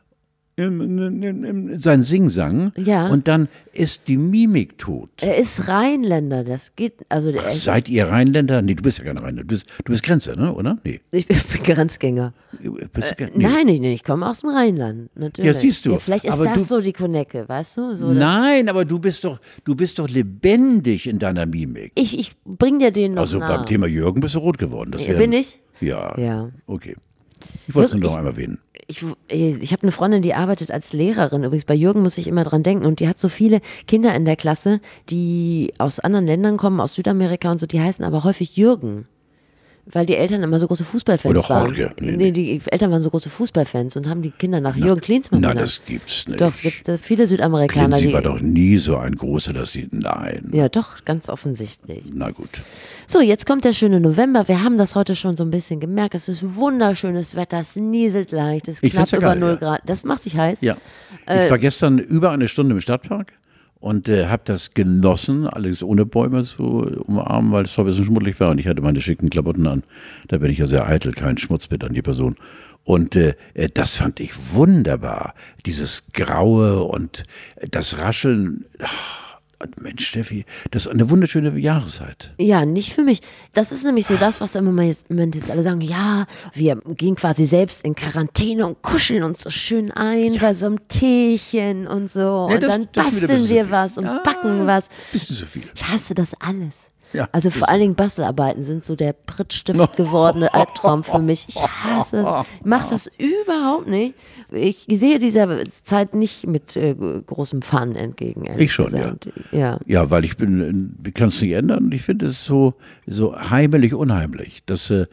in, in, in, in sein Singsang, Ja. und dann ist die Mimik tot. Er ist Rheinländer, das geht, also der Ach, ist, seid ihr Rheinländer? Nee, du bist ja kein Rheinländer. Du bist, du bist Grenzer, ne? Oder? Nee. ich bin Grenzgänger. Bist du, Äh, nee. Nein, nee, nee, ich komme aus dem Rheinland, natürlich. Ja, siehst du. Ja, vielleicht ist Aber das du- so die Konecke, weißt du? So, Nein, aber du bist doch, du bist doch lebendig in deiner Mimik. Ich, ich bring dir den noch Also nahe. beim Thema Jürgen bist du rot geworden. Das Ja, wär- bin ich? Ja. Ja. Okay. Ich wollte es nur Wirklich? noch einmal erwähnen. Ich, ich habe eine Freundin, die arbeitet als Lehrerin. Übrigens, bei Jürgen muss ich immer dran denken. Und die hat so viele Kinder in der Klasse, die aus anderen Ländern kommen, aus Südamerika und so. Die heißen aber häufig Jürgen. Weil die Eltern immer so große Fußballfans Oder waren. Jorge. Nee, Nee, die Eltern waren so große Fußballfans und haben die Kinder nach Jürgen Klinsmann Na, benannt. das gibt's nicht. Doch, es gibt äh, viele Südamerikaner, Klinzi die. war doch nie so ein großer, dass sie. Nein. Ja, doch, ganz offensichtlich. Na gut. So, jetzt kommt der schöne November. Wir haben das heute schon so ein bisschen gemerkt. Es ist wunderschönes Wetter, es nieselt leicht, es ist Ich knapp find's ja über geil, null ja. Grad. Das macht dich heiß? Ja. Ich war gestern über eine Stunde im Stadtpark und äh, habe das genossen, allerdings ohne Bäume zu umarmen, weil es so ein bisschen schmuddelig war und ich hatte meine schicken Klamotten an. Da bin ich ja sehr eitel, kein Schmutzbild an die Person. Und äh, äh, das fand ich wunderbar. Dieses Graue und äh, das Rascheln. Ach, Mensch, Steffi, das ist eine wunderschöne Jahreszeit. Ja, nicht für mich. Das ist nämlich so das, was im Moment jetzt, im Moment jetzt alle sagen, ja, wir gehen quasi selbst in Quarantäne und kuscheln uns so schön ein bei so einem Teechen und so. Ja, und das- dann das ist wieder ein basteln bisschen wir zu viel. was und Ja, backen was. Bisschen zu viel. Ich hasse das alles. Ja, also ist vor allen Dingen Bastelarbeiten sind so der Prittstift gewordene Albtraum für mich. Ich hasse das. Ich mache das überhaupt nicht. Ich sehe dieser Zeit nicht mit äh, großem Fun entgegen. ehrlich Ich schon, gesagt. ja. Ja, weil ich bin, ich kann es nicht ändern und ich finde es so, so heimelig unheimlich, dass äh,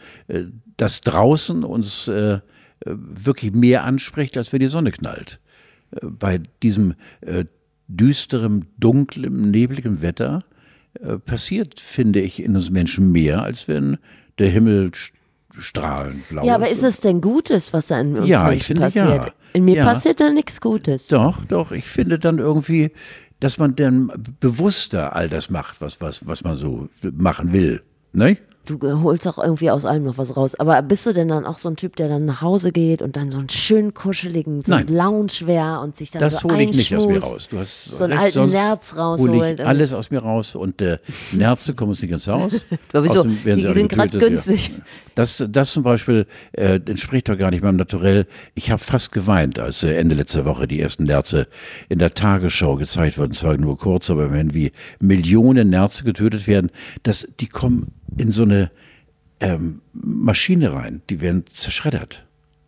das draußen uns äh, wirklich mehr anspricht, als wenn die Sonne knallt. Äh, bei diesem äh, düsterem, dunklem, nebligen Wetter äh, passiert, finde ich, in uns Menschen mehr, als wenn der Himmel st- strahlend blau Ja, aber ist es denn Gutes, was da in uns Ja, ich Menschen finde, passiert? ja. In mir Ja. passiert da nichts Gutes. Doch, doch. Ich finde dann irgendwie, dass man dann bewusster all das macht, was, was, was man so machen will. Ne? Du holst auch irgendwie aus allem noch was raus. Aber bist du denn dann auch so ein Typ, der dann nach Hause geht und dann so einen schönen kuscheligen so Nein. Loungewear und sich dann Das so hole ich nicht aus mir einschmust, raus. Du hast so einen recht, alten sonst Nerz hole rausholt. ich alles aus mir raus und äh, Nerze kommen uns nicht ins Haus. Aber wieso? Außerdem werden Die sie alle sind grad getötet, günstig. Ja. Das, das zum Beispiel äh, entspricht doch gar nicht meinem Naturell. Ich habe fast geweint, als äh, Ende letzter Woche die ersten Nerze in der Tagesschau gezeigt wurden. Zwar nur kurz, aber immerhin wie Millionen Nerze getötet werden. Das, die kommen in so eine ähm, Maschine rein. Die werden zerschreddert.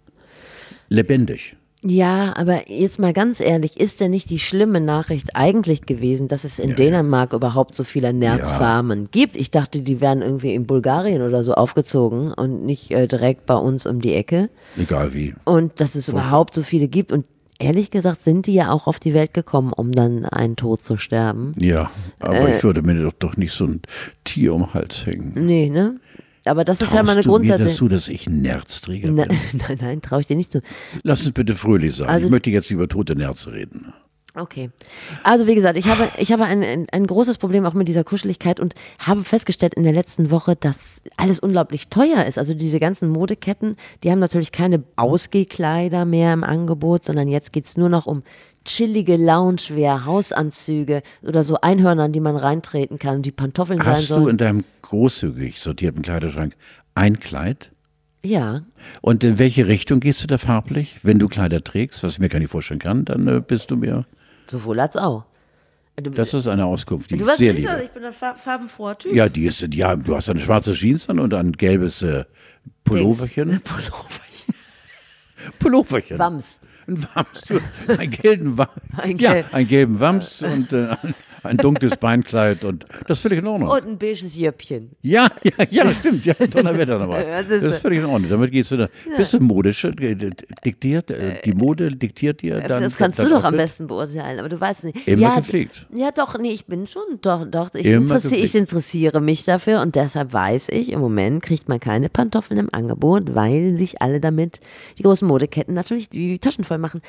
Lebendig. Ja, aber jetzt mal ganz ehrlich, ist denn nicht die schlimme Nachricht eigentlich gewesen, dass es in Ja, Dänemark überhaupt so viele Nerzfarmen gibt? Ich dachte, die werden irgendwie in Bulgarien oder so aufgezogen und nicht äh, direkt bei uns um die Ecke. Egal wie. Und dass es überhaupt so viele gibt. Und ehrlich gesagt sind die ja auch auf die Welt gekommen, um dann einen Tod zu sterben. Ja, aber ich würde mir doch, doch nicht so ein Tier um den Hals hängen. Nee, ne? Aber das ist ja mal eine Traust du mir Grundsätze. das zu, dass ich ein Nerzträger bin? Nein, nein, nein, traue ich dir nicht zu. Lass uns bitte fröhlich sein. Also- ich möchte jetzt über tote Nerze reden. Okay. Also wie gesagt, ich habe, ich habe ein, ein, ein großes Problem auch mit dieser Kuscheligkeit und habe festgestellt in der letzten Woche, dass alles unglaublich teuer ist. Also diese ganzen Modeketten, die haben natürlich keine Ausgehkleider mehr im Angebot, sondern jetzt geht's nur noch um chillige Loungewear, Hausanzüge oder so Einhörner, in die man reintreten kann und die Pantoffeln sein Hast du sollen. in deinem großzügig sortierten Kleiderschrank ein Kleid? Ja. Und in welche Richtung gehst du da farblich? Wenn du Kleider trägst, was ich mir gar nicht vorstellen kann, dann äh, bist du mir. Sowohl als auch. Du, Das ist eine Auskunft, die du ich weißt sehr sicher, liebe. ich bin ein far- farbenfroher Typ. Ja, die ist, ja, du hast eine schwarze Jeans an und ein gelbes äh, Pulloverchen. Pulloverchen. Pulloverchen. Wams. Ein Wams, du, ein gelben Wams. Ein ja, Gel- einen gelben Wams und äh, ein, ein dunkles Beinkleid und das finde ich in Ordnung. Und ein beiges Jöppchen. Ja, ja, ja, stimmt. Ja, Donnerwetter dabei. Was Das ist ist völlig in Ordnung. Damit gehst du da. Bist du modisch? äh, Diktiert, äh, die Mode diktiert dir dann. Das kannst dein du doch am Outfit? besten beurteilen, aber du weißt nicht. Immer ja, gepflegt. Ja, doch, nee, ich bin schon, doch, doch. Ich, Immer interessi ich gepflegt. interessiere mich dafür und deshalb weiß ich, im Moment kriegt man keine Pantoffeln im Angebot, weil sich alle damit, die großen Modeketten natürlich die Taschen voll machen.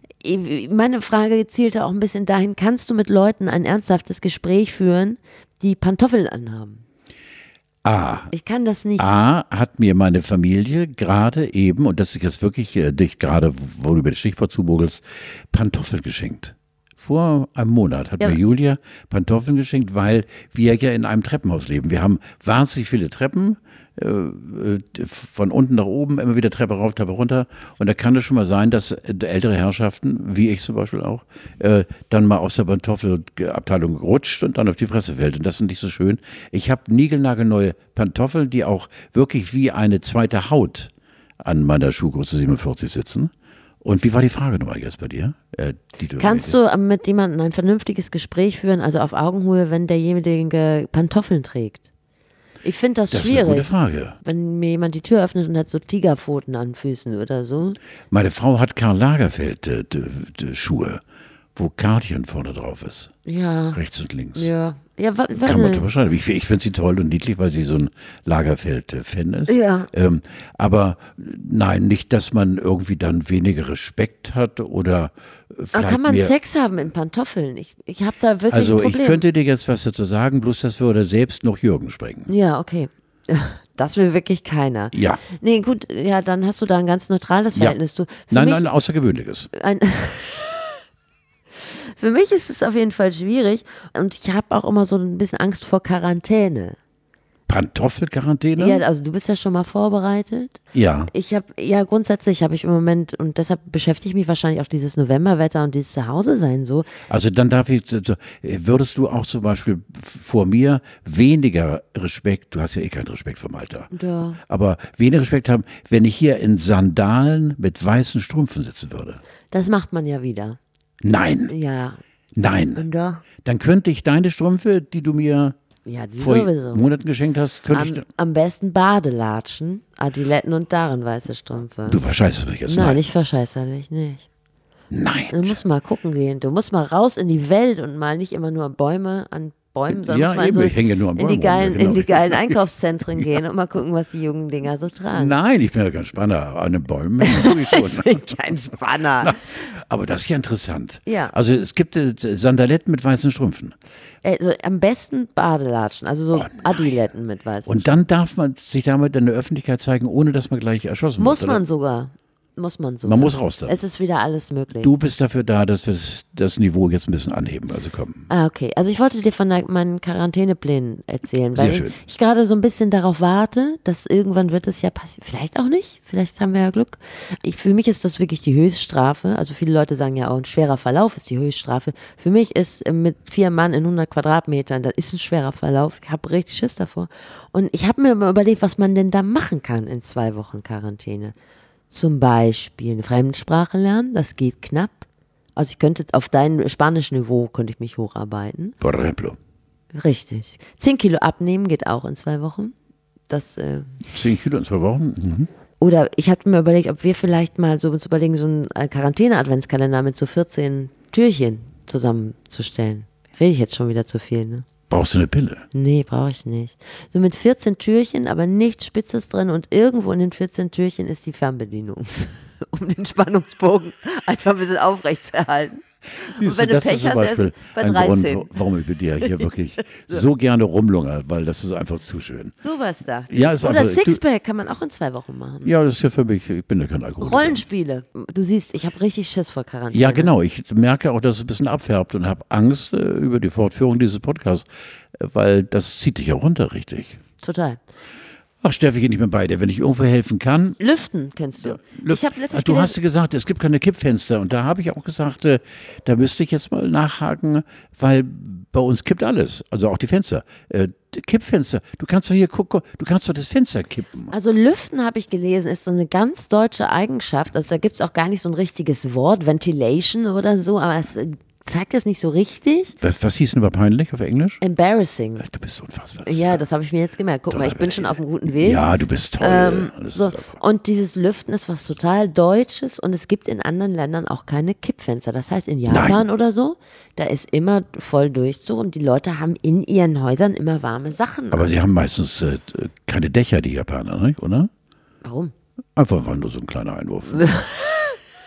Meine Frage zielte auch ein bisschen dahin, kannst du mit Leuten ein ernsthaftes Gespräch führen, die Pantoffeln anhaben? A. Ich kann das nicht. A hat mir meine Familie gerade eben, und das ist jetzt wirklich äh, dich gerade, wo du über das Stichwort zumogelst, Pantoffeln geschenkt. Vor einem Monat hat Ja. mir Julia Pantoffeln geschenkt, weil wir ja in einem Treppenhaus leben. Wir haben wahnsinnig viele Treppen, äh, von unten nach oben, immer wieder Treppe rauf, Treppe runter. Und da kann es schon mal sein, dass ältere Herrschaften, wie ich zum Beispiel auch, äh, dann mal aus der Pantoffelabteilung rutscht und dann auf die Fresse fällt. Und das ist nicht so schön. Ich habe niegelnagelneue Pantoffeln, die auch wirklich wie eine zweite Haut an meiner Schuhgröße siebenundvierzig sitzen. Und wie war die Frage nochmal jetzt bei dir? Äh, die du Kannst du mit jemandem ein vernünftiges Gespräch führen, also auf Augenhöhe, wenn derjenige Pantoffeln trägt? Ich finde das, Das ist eine schwierig. gute Frage. Wenn mir jemand die Tür öffnet und hat so Tigerpfoten an Füßen oder so. Meine Frau hat Karl Lagerfeld äh, d- d- Schuhe, wo Kärtchen vorne drauf ist. Ja. Rechts und links. Ja. Ja, wa, Kann man wa, drüber schreiben. Ich, ich finde sie toll und niedlich, weil sie so ein Lagerfeld-Fan ist. Ja. Ähm, aber nein, nicht, dass man irgendwie dann weniger Respekt hat oder Aber vielleicht kann man mehr. Sex haben in Pantoffeln? Ich, ich habe da wirklich Also ein Problem. ich könnte dir jetzt was dazu sagen, bloß das würde selbst noch Jürgen sprengen. Ja, okay. Das will wirklich keiner. Ja. Nee, gut, ja, dann hast du da ein ganz neutrales Ja. Verhältnis zu. Für Nein, mich, nein, außergewöhnliches. Ein Für mich ist es auf jeden Fall schwierig und ich habe auch immer so ein bisschen Angst vor Quarantäne. Pantoffelquarantäne? Ja, also du bist ja schon mal vorbereitet. Ja. Ich habe, ja, grundsätzlich habe ich im Moment, und deshalb beschäftige ich mich wahrscheinlich auch dieses Novemberwetter und dieses Zuhause-Sein so. Also dann darf ich, würdest du auch zum Beispiel vor mir weniger Respekt, du hast ja eh keinen Respekt vom Alter, Ja. aber weniger Respekt haben, wenn ich hier in Sandalen mit weißen Strümpfen sitzen würde? Das macht man ja wieder. Nein, Ja. nein. Und da? Dann könnte ich deine Strümpfe, die du mir Ja, die vor sowieso. Monaten geschenkt hast, könnte ich... Am, am besten Badelatschen, Adiletten und darin weiße Strümpfe. Du verscheißt mich jetzt. Nein, Nein. ich verscheiße dich nicht. Nein. Du musst mal gucken gehen. Du musst mal raus in die Welt und mal nicht immer nur Bäume an Bäumen, sondern Ja, musst mal in, eben, so, ich hänge nur an in, die Bäumen rum, geilen, ja, genau. in die geilen Einkaufszentren gehen und mal gucken, was die jungen Dinger so tragen. Nein, ich bin ja kein Spanner. An den Bäumen tue ich schon. Ich bin kein Spanner. Aber das ist ja interessant. Ja. Also es gibt äh, Sandaletten mit weißen Strümpfen. Also am besten Badelatschen, also so Adiletten mit weißen. Und dann darf man sich damit in der Öffentlichkeit zeigen, ohne dass man gleich erschossen muss wird. man oder? sogar. Muss man sogar. Man muss raus da. Es ist wieder alles möglich. Du bist dafür da, dass wir das, das Niveau jetzt ein bisschen anheben. Also komm. Ah, okay. Also ich wollte dir von der, meinen Quarantäneplänen erzählen, weil Sehr schön. ich gerade so ein bisschen darauf warte, dass irgendwann wird es ja passieren. Vielleicht auch nicht. Vielleicht haben wir ja Glück. Ich, für mich ist das wirklich die Höchststrafe. Also viele Leute sagen ja auch, ein schwerer Verlauf ist die Höchststrafe. Für mich ist äh, mit vier Mann in hundert Quadratmetern, das ist ein schwerer Verlauf. Ich habe richtig Schiss davor. Und ich habe mir mal überlegt, was man denn da machen kann in zwei Wochen Quarantäne. Zum Beispiel eine Fremdsprache lernen, das geht knapp. Also ich könnte auf dein Spanischniveau könnte ich mich hocharbeiten. Por ejemplo. Richtig. Zehn Kilo abnehmen geht auch in zwei Wochen. Das, äh, Zehn Kilo in zwei Wochen? Mhm. oder ich hatte mir überlegt, ob wir vielleicht mal so uns überlegen, so einen Quarantäne-Adventskalender mit so vierzehn Türchen zusammenzustellen. Rede ich jetzt schon wieder zu viel, ne? Brauchst du eine Pille? Nee, brauche ich nicht. So mit vierzehn Türchen, aber nichts Spitzes drin und irgendwo in den vierzehn Türchen ist die Fernbedienung, um den Spannungsbogen einfach ein bisschen aufrecht zu erhalten. Siehst wenn du das Pech ist zum hast, Beispiel erst bei ein dreizehn. Grund, warum ich mit dir hier wirklich so gerne rumlungere, weil das ist einfach zu schön. Sowas da. Ja, ist Oder einfach- Sixpack kann man auch in zwei Wochen machen. Ja, das ist ja für mich, ich bin ja kein Alkoholiker. Rollenspiele. Du siehst, ich habe richtig Schiss vor Quarantäne. Ja, genau. Ich merke auch, dass es ein bisschen abfärbt und habe Angst äh, über die Fortführung dieses Podcasts, äh, weil das zieht dich ja runter, richtig. Total. Ach, Steffi, ich nicht mehr bei dir. Wenn ich irgendwo helfen kann. Lüften kennst du. Lüft- Ich habe letztens Ach, du gelesen- hast gesagt, es gibt keine Kippfenster. Und da habe ich auch gesagt, äh, da müsste ich jetzt mal nachhaken, weil bei uns kippt alles. Also auch die Fenster. Äh, Kippfenster. Du kannst doch hier gucken, du kannst doch das Fenster kippen. Also Lüften, habe ich gelesen, ist so eine ganz deutsche Eigenschaft. Also da gibt es auch gar nicht so ein richtiges Wort, Ventilation oder so, aber es äh, zeigt es nicht so richtig. Was, was hieß denn aber peinlich auf Englisch? Embarrassing. Du bist unfassbar. Ja, das habe ich mir jetzt gemerkt. Guck mal, ich bin schon auf einem guten Weg. Ja, du bist toll. Ähm, Das ist so. einfach- Und dieses Lüften ist was total Deutsches und es gibt in anderen Ländern auch keine Kippfenster. Das heißt, in Japan oder so, da ist immer voll Durchzug und die Leute haben in ihren Häusern immer warme Sachen. Aber sie haben meistens äh, keine Dächer, die Japaner, nicht? Oder? Warum? Einfach war nur so ein kleiner Einwurf.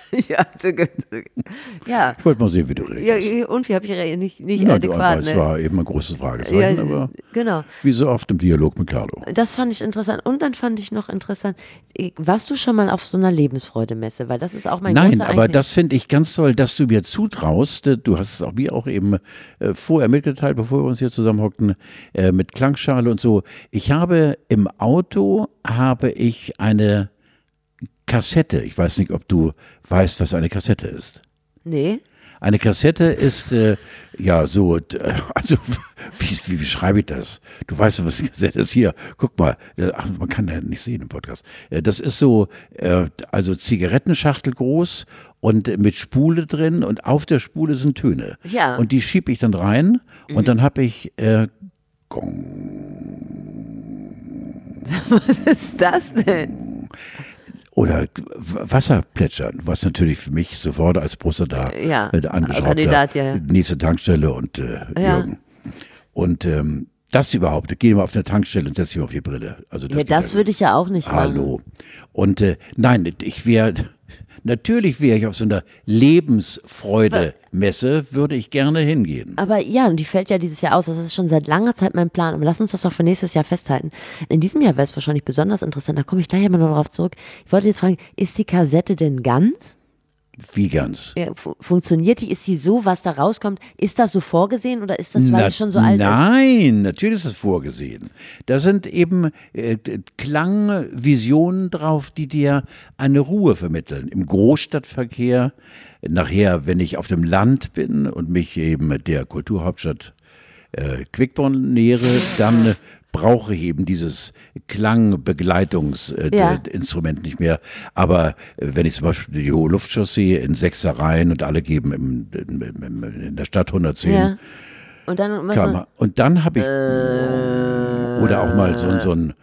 ja, so gut. Ja. Ich wollte mal sehen, wie du redest. Ja, und wie habe ich nicht, nicht Na, adäquat. Es ne? war eben ein großes Fragezeichen, ja, aber genau. wie so oft im Dialog mit Carlo. Das fand ich interessant. Und dann fand ich noch interessant, warst du schon mal auf so einer Lebensfreude-Messe? Weil das ist auch mein Nein, großer aber Eingriff. das finde ich ganz toll, dass du mir zutraust. Du hast es auch mir auch eben äh, vorher mitgeteilt, bevor wir uns hier zusammenhockten, äh, mit Klangschale und so. Ich habe im Auto, habe ich eine Kassette. Ich weiß nicht, ob du weißt, was eine Kassette ist. Nee. Eine Kassette ist, äh, ja, so, äh, also, wie, wie beschreibe ich das? Du weißt, was eine Kassette ist. Hier, guck mal, ach, man kann das nicht sehen im Podcast. Äh, das ist so, äh, also Zigarettenschachtel groß und mit Spule drin und auf der Spule sind Töne. Ja. Und die schiebe ich dann rein Mhm. und dann habe ich, äh, Gong. Was ist das denn? Oder Wasserplätschern, was natürlich für mich sofort als Brüssel da Ja, äh, angeschaut Kandidat, ja, ja. nächste Tankstelle und äh, Ja. Jürgen. Und ähm, das überhaupt, gehen wir auf eine Tankstelle und setzen wir auf die Brille. Also das Ja, geht das ja würde ich ja auch nicht machen. Hallo. Und äh, nein, ich wäre, natürlich wäre ich auf so einer Lebensfreude-Messe, würde ich gerne hingehen. Aber ja, und die fällt ja dieses Jahr aus. Das ist schon seit langer Zeit mein Plan. Aber lass uns das doch für nächstes Jahr festhalten. In diesem Jahr wäre es wahrscheinlich besonders interessant. Da komme ich gleich einmal noch drauf zurück. Ich wollte jetzt fragen, ist die Kassette denn ganz? Wie ganz? Ja, fu- funktioniert die? Ist die so, was da rauskommt? Ist das so vorgesehen oder ist das, weil Na- es schon so alt ist? Nein, natürlich ist es vorgesehen. Da sind eben äh, Klangvisionen drauf, die dir eine Ruhe vermitteln. Im Großstadtverkehr, nachher, wenn ich auf dem Land bin und mich eben der Kulturhauptstadt äh, Quickborn nähere, dann äh, brauche ich eben dieses Klangbegleitungsinstrument Ja. nicht mehr. Aber äh, wenn ich zum Beispiel die Hohe Luftchaussee in sechser Reihen und alle geben im, im, im, in der Stadt hundertzehn Ja. Und dann immer Kann so, man. Und dann habe ich, oder auch mal so, so ein,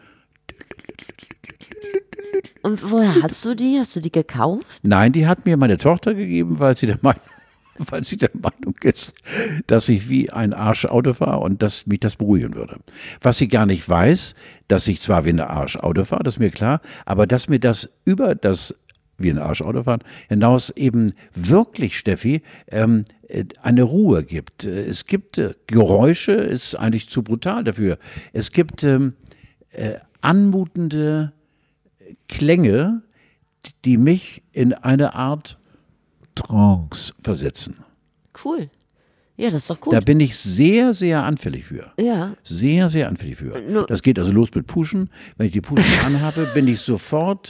und woher hast du die? Hast du die gekauft? nein, die hat mir meine Tochter gegeben, weil sie der Meinung, weil sie der Meinung ist, dass ich wie ein Arsch Auto fahre und dass mich das beruhigen würde. Was sie gar nicht weiß, dass ich zwar wie ein Arsch Auto fahre, das ist mir klar, aber dass mir das über das wie ein Arsch Auto fahren hinaus eben wirklich, Steffi, ähm, äh, eine Ruhe gibt. Äh, Es gibt äh, Geräusche, ist eigentlich zu brutal dafür. Es gibt ähm, äh, anmutende Klänge, die mich in eine Art Trance versetzen. Cool. Ja, das ist doch gut. Da bin ich sehr, sehr anfällig für. Ja. Sehr, sehr anfällig für. Nur- Das geht also los mit Puschen. Wenn ich die Puschen anhabe, bin ich sofort.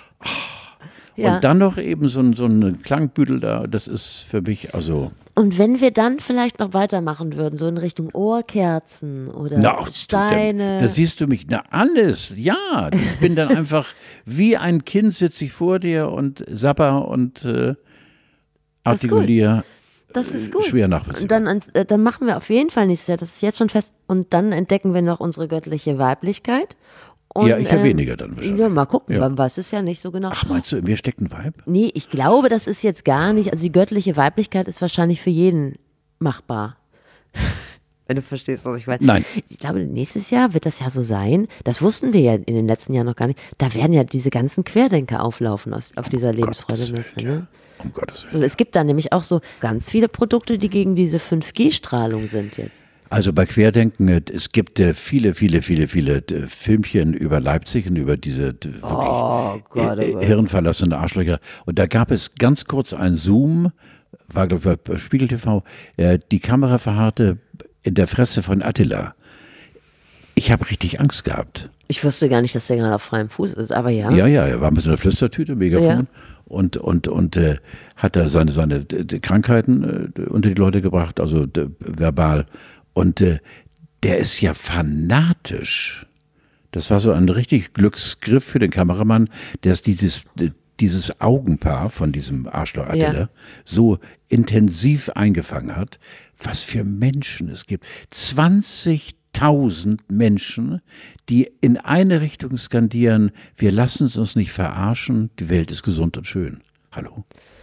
Ja. Und dann noch eben so ein, so ein Klangbüdel da, das ist für mich, also. Und wenn wir dann vielleicht noch weitermachen würden, so in Richtung Ohrkerzen oder Na, ach, Steine. Da, da siehst du mich, na alles, ja. Ich bin dann einfach wie ein Kind, sitze ich vor dir und sapper und äh, artikuliere. Das ist gut. Schwer nachvollziehbar. Und dann, äh, dann machen wir auf jeden Fall nächstes Jahr, das ist jetzt schon fest, und dann entdecken wir noch unsere göttliche Weiblichkeit. Und, Ja, ich ja ähm, weniger dann wahrscheinlich. Ja, mal gucken, Ja. man weiß es ja nicht so genau. Ach, meinst du, in mir steckt ein Vibe? Nee, ich glaube, das ist jetzt gar nicht, also die göttliche Weiblichkeit ist wahrscheinlich für jeden machbar. Wenn du verstehst, was ich meine. Nein. Ich glaube, nächstes Jahr wird das ja so sein, das wussten wir ja in den letzten Jahren noch gar nicht, da werden ja diese ganzen Querdenker auflaufen aus, auf dieser Lebensfreude-Messe. Willen, Ne? Um Gottes Willen. So, es gibt da nämlich auch so ganz viele Produkte, die gegen diese fünf G Strahlung sind jetzt. Also bei Querdenken, äh, es gibt äh, viele, viele, viele, viele äh, Filmchen über Leipzig und über diese äh, wirklich Oh Gott, äh, oh Gott. hirnverlassene Arschlöcher. Und da gab es ganz kurz ein Zoom, war glaube ich bei Spiegel T V, äh, die Kamera verharrte in der Fresse von Attila. Ich habe richtig Angst gehabt. Ich wusste gar nicht, dass der gerade auf freiem Fuß ist, aber ja. Ja, ja, er war mit so einer Flüstertüte, Megafon. Ja. Und, und, und äh, hat da seine, seine d- d- Krankheiten äh, unter die Leute gebracht, also d- verbal. Und äh, der ist ja fanatisch. Das war so ein richtig Glücksgriff für den Kameramann, der es dieses, d- dieses Augenpaar von diesem Arschloch Attila Ja. so intensiv eingefangen hat. Was für Menschen es gibt. zwanzigtausend Menschen, die in eine Richtung skandieren, wir lassen es uns nicht verarschen, die Welt ist gesund und schön. Hallo?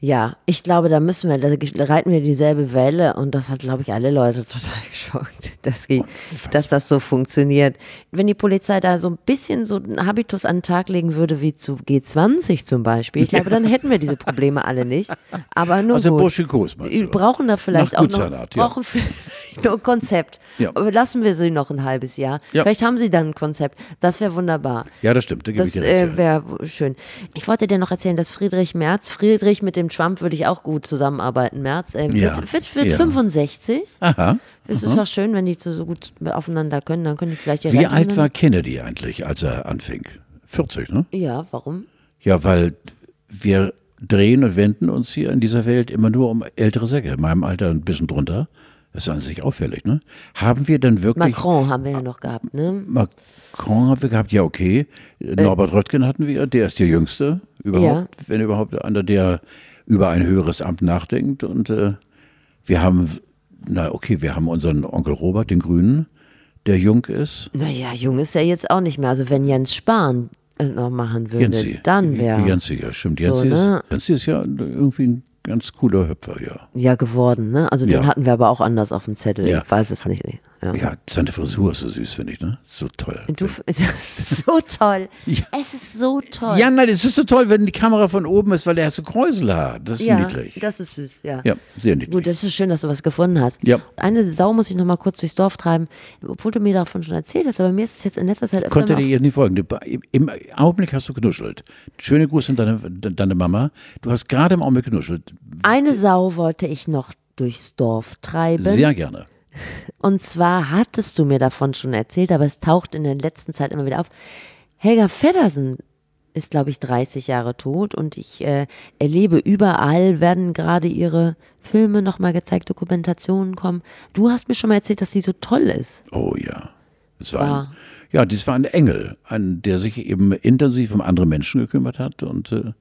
Ja, ich glaube, da müssen wir, da reiten wir dieselbe Welle und das hat, glaube ich, alle Leute total geschockt, dass, die, dass das so funktioniert. Wenn die Polizei da so ein bisschen so einen Habitus an den Tag legen würde, wie zu G zwanzig zum Beispiel, ich glaube, dann hätten wir diese Probleme alle nicht. Aber nur also gut. Burschikos, meinst du? Wir brauchen da vielleicht Nach auch noch, Gutssalat, ja. brauchen vielleicht noch ein Konzept. Ja. Aber lassen wir sie noch ein halbes Jahr. Ja. Vielleicht haben sie dann ein Konzept. Das wäre wunderbar. Ja, das stimmt. Da gebe Das ich dir recht, äh, ja. wäre schön. Ich wollte dir noch erzählen, dass Friedrich Merz, Friedrich mit dem Trump würde ich auch gut zusammenarbeiten, Merz, äh, Ja. wird, wird, wird Ja. fünfundsechzig. Aha. Es ist doch schön, wenn die so, so gut aufeinander können, dann können die vielleicht ihre Wie Rente alt nehmen. war Kennedy eigentlich, als er anfing? vierzig, ne? Ja, warum? Ja, weil wir drehen und wenden uns hier in dieser Welt immer nur um ältere Säcke. In meinem Alter ein bisschen drunter. Das ist an sich auffällig, ne? Haben wir denn wirklich... Macron haben wir ja noch gehabt, ne? Macron haben wir gehabt, ja okay. Norbert Röttgen hatten wir, der ist der Jüngste überhaupt, wenn überhaupt einer, der über ein höheres Amt nachdenkt. Und äh, wir haben, na okay, wir haben unseren Onkel Robert, den Grünen, der jung ist. Naja, jung ist er jetzt auch nicht mehr. Also wenn Jens Spahn äh, noch machen würde, Jensi. dann wäre Jensi, ja stimmt. so, Jensi, ne? ist, Jensi ist ja irgendwie ein ganz cooler Hüpfer, ja. ja geworden, ne? Also den Ja. hatten wir aber auch anders auf dem Zettel. Ja. Ich weiß es nicht. Ja. Ja, seine Frisur ist so süß, finde ich, ne? So toll. Du, das ist so toll. Ja. Es ist so toll. Ja, nein, es ist so toll, wenn die Kamera von oben ist, weil er so Kräusel hat. Das ist Ja, niedlich. das ist süß, ja. Ja, sehr niedlich. Gut, das ist schön, dass du was gefunden hast. Ja. Eine Sau muss ich noch mal kurz durchs Dorf treiben, obwohl du mir davon schon erzählt hast, aber mir ist es jetzt in letzter Zeit öfter Konnte mal dir jetzt nicht folgen. Du- Im Augenblick hast du genuschelt. Schöne Grüße an deine, deine Mama. Du hast gerade im Augenblick genuschelt. Eine Sau wollte ich noch durchs Dorf treiben. Sehr gerne. Und zwar hattest du mir davon schon erzählt, aber es taucht in der letzten Zeit immer wieder auf. Helga Feddersen ist, glaube ich, dreißig Jahre tot und ich äh, erlebe überall, werden gerade ihre Filme nochmal gezeigt, Dokumentationen kommen. Du hast mir schon mal erzählt, dass sie so toll ist. Oh ja. Das war War- ein, ja, das war ein Engel, ein, der sich eben intensiv um andere Menschen gekümmert hat und äh,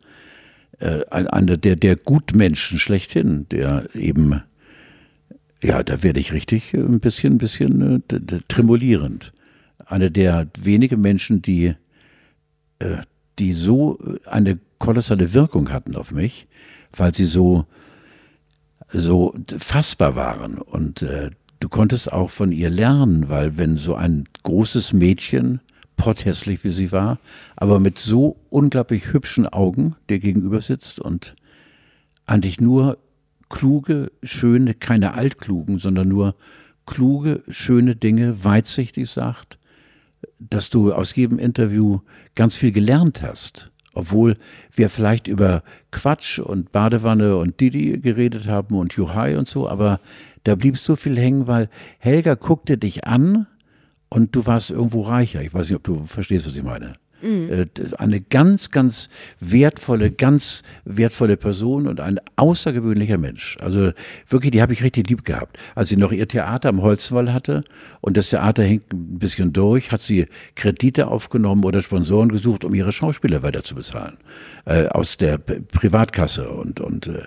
äh, ein- einer der, der Gutmenschen schlechthin, der eben, ja, da werde ich richtig äh, ein bisschen, ein bisschen äh, d- d- tremolierend. Einer der wenigen Menschen, die, äh, die so äh, eine kolossale Wirkung hatten auf mich, weil sie so, so fassbar waren und äh, du konntest auch von ihr lernen, weil wenn so ein großes Mädchen, potthässlich wie sie war, aber mit so unglaublich hübschen Augen dir gegenüber sitzt und eigentlich nur kluge, schöne, keine altklugen, sondern nur kluge, schöne Dinge, weitsichtig sagt, dass du aus jedem Interview ganz viel gelernt hast. Obwohl wir vielleicht über Quatsch und Badewanne und Didi geredet haben und Juhai und so, aber da blieb so viel hängen, weil Helga guckte dich an und du warst irgendwo reicher. Ich weiß nicht, ob du verstehst, was ich meine. Mhm. Eine ganz, ganz wertvolle, ganz wertvolle Person und ein außergewöhnlicher Mensch. Also wirklich, die habe ich richtig lieb gehabt. Als sie noch ihr Theater am Holzwall hatte und das Theater hing ein bisschen durch, hat sie Kredite aufgenommen oder Sponsoren gesucht, um ihre Schauspieler weiter zu bezahlen. Äh, aus der P- Privatkasse und, und äh,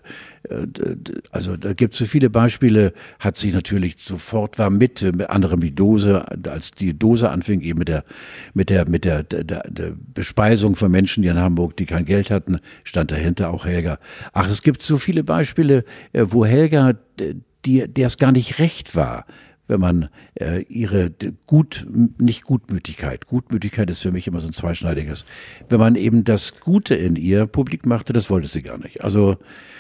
also da gibt es so viele Beispiele, hat sich natürlich sofort, war mit, mit anderem die Dose, als die Dose anfing, eben mit der, mit der, mit der, der, der Bespeisung von Menschen, die in Hamburg, die kein Geld hatten, stand dahinter auch Helga. Ach, es gibt so viele Beispiele, wo Helga, die, der es gar nicht recht war, wenn man äh, ihre Gut, nicht Gutmütigkeit, Gutmütigkeit ist für mich immer so ein zweischneidiges, wenn man eben das Gute in ihr publik machte, das wollte sie gar nicht. Also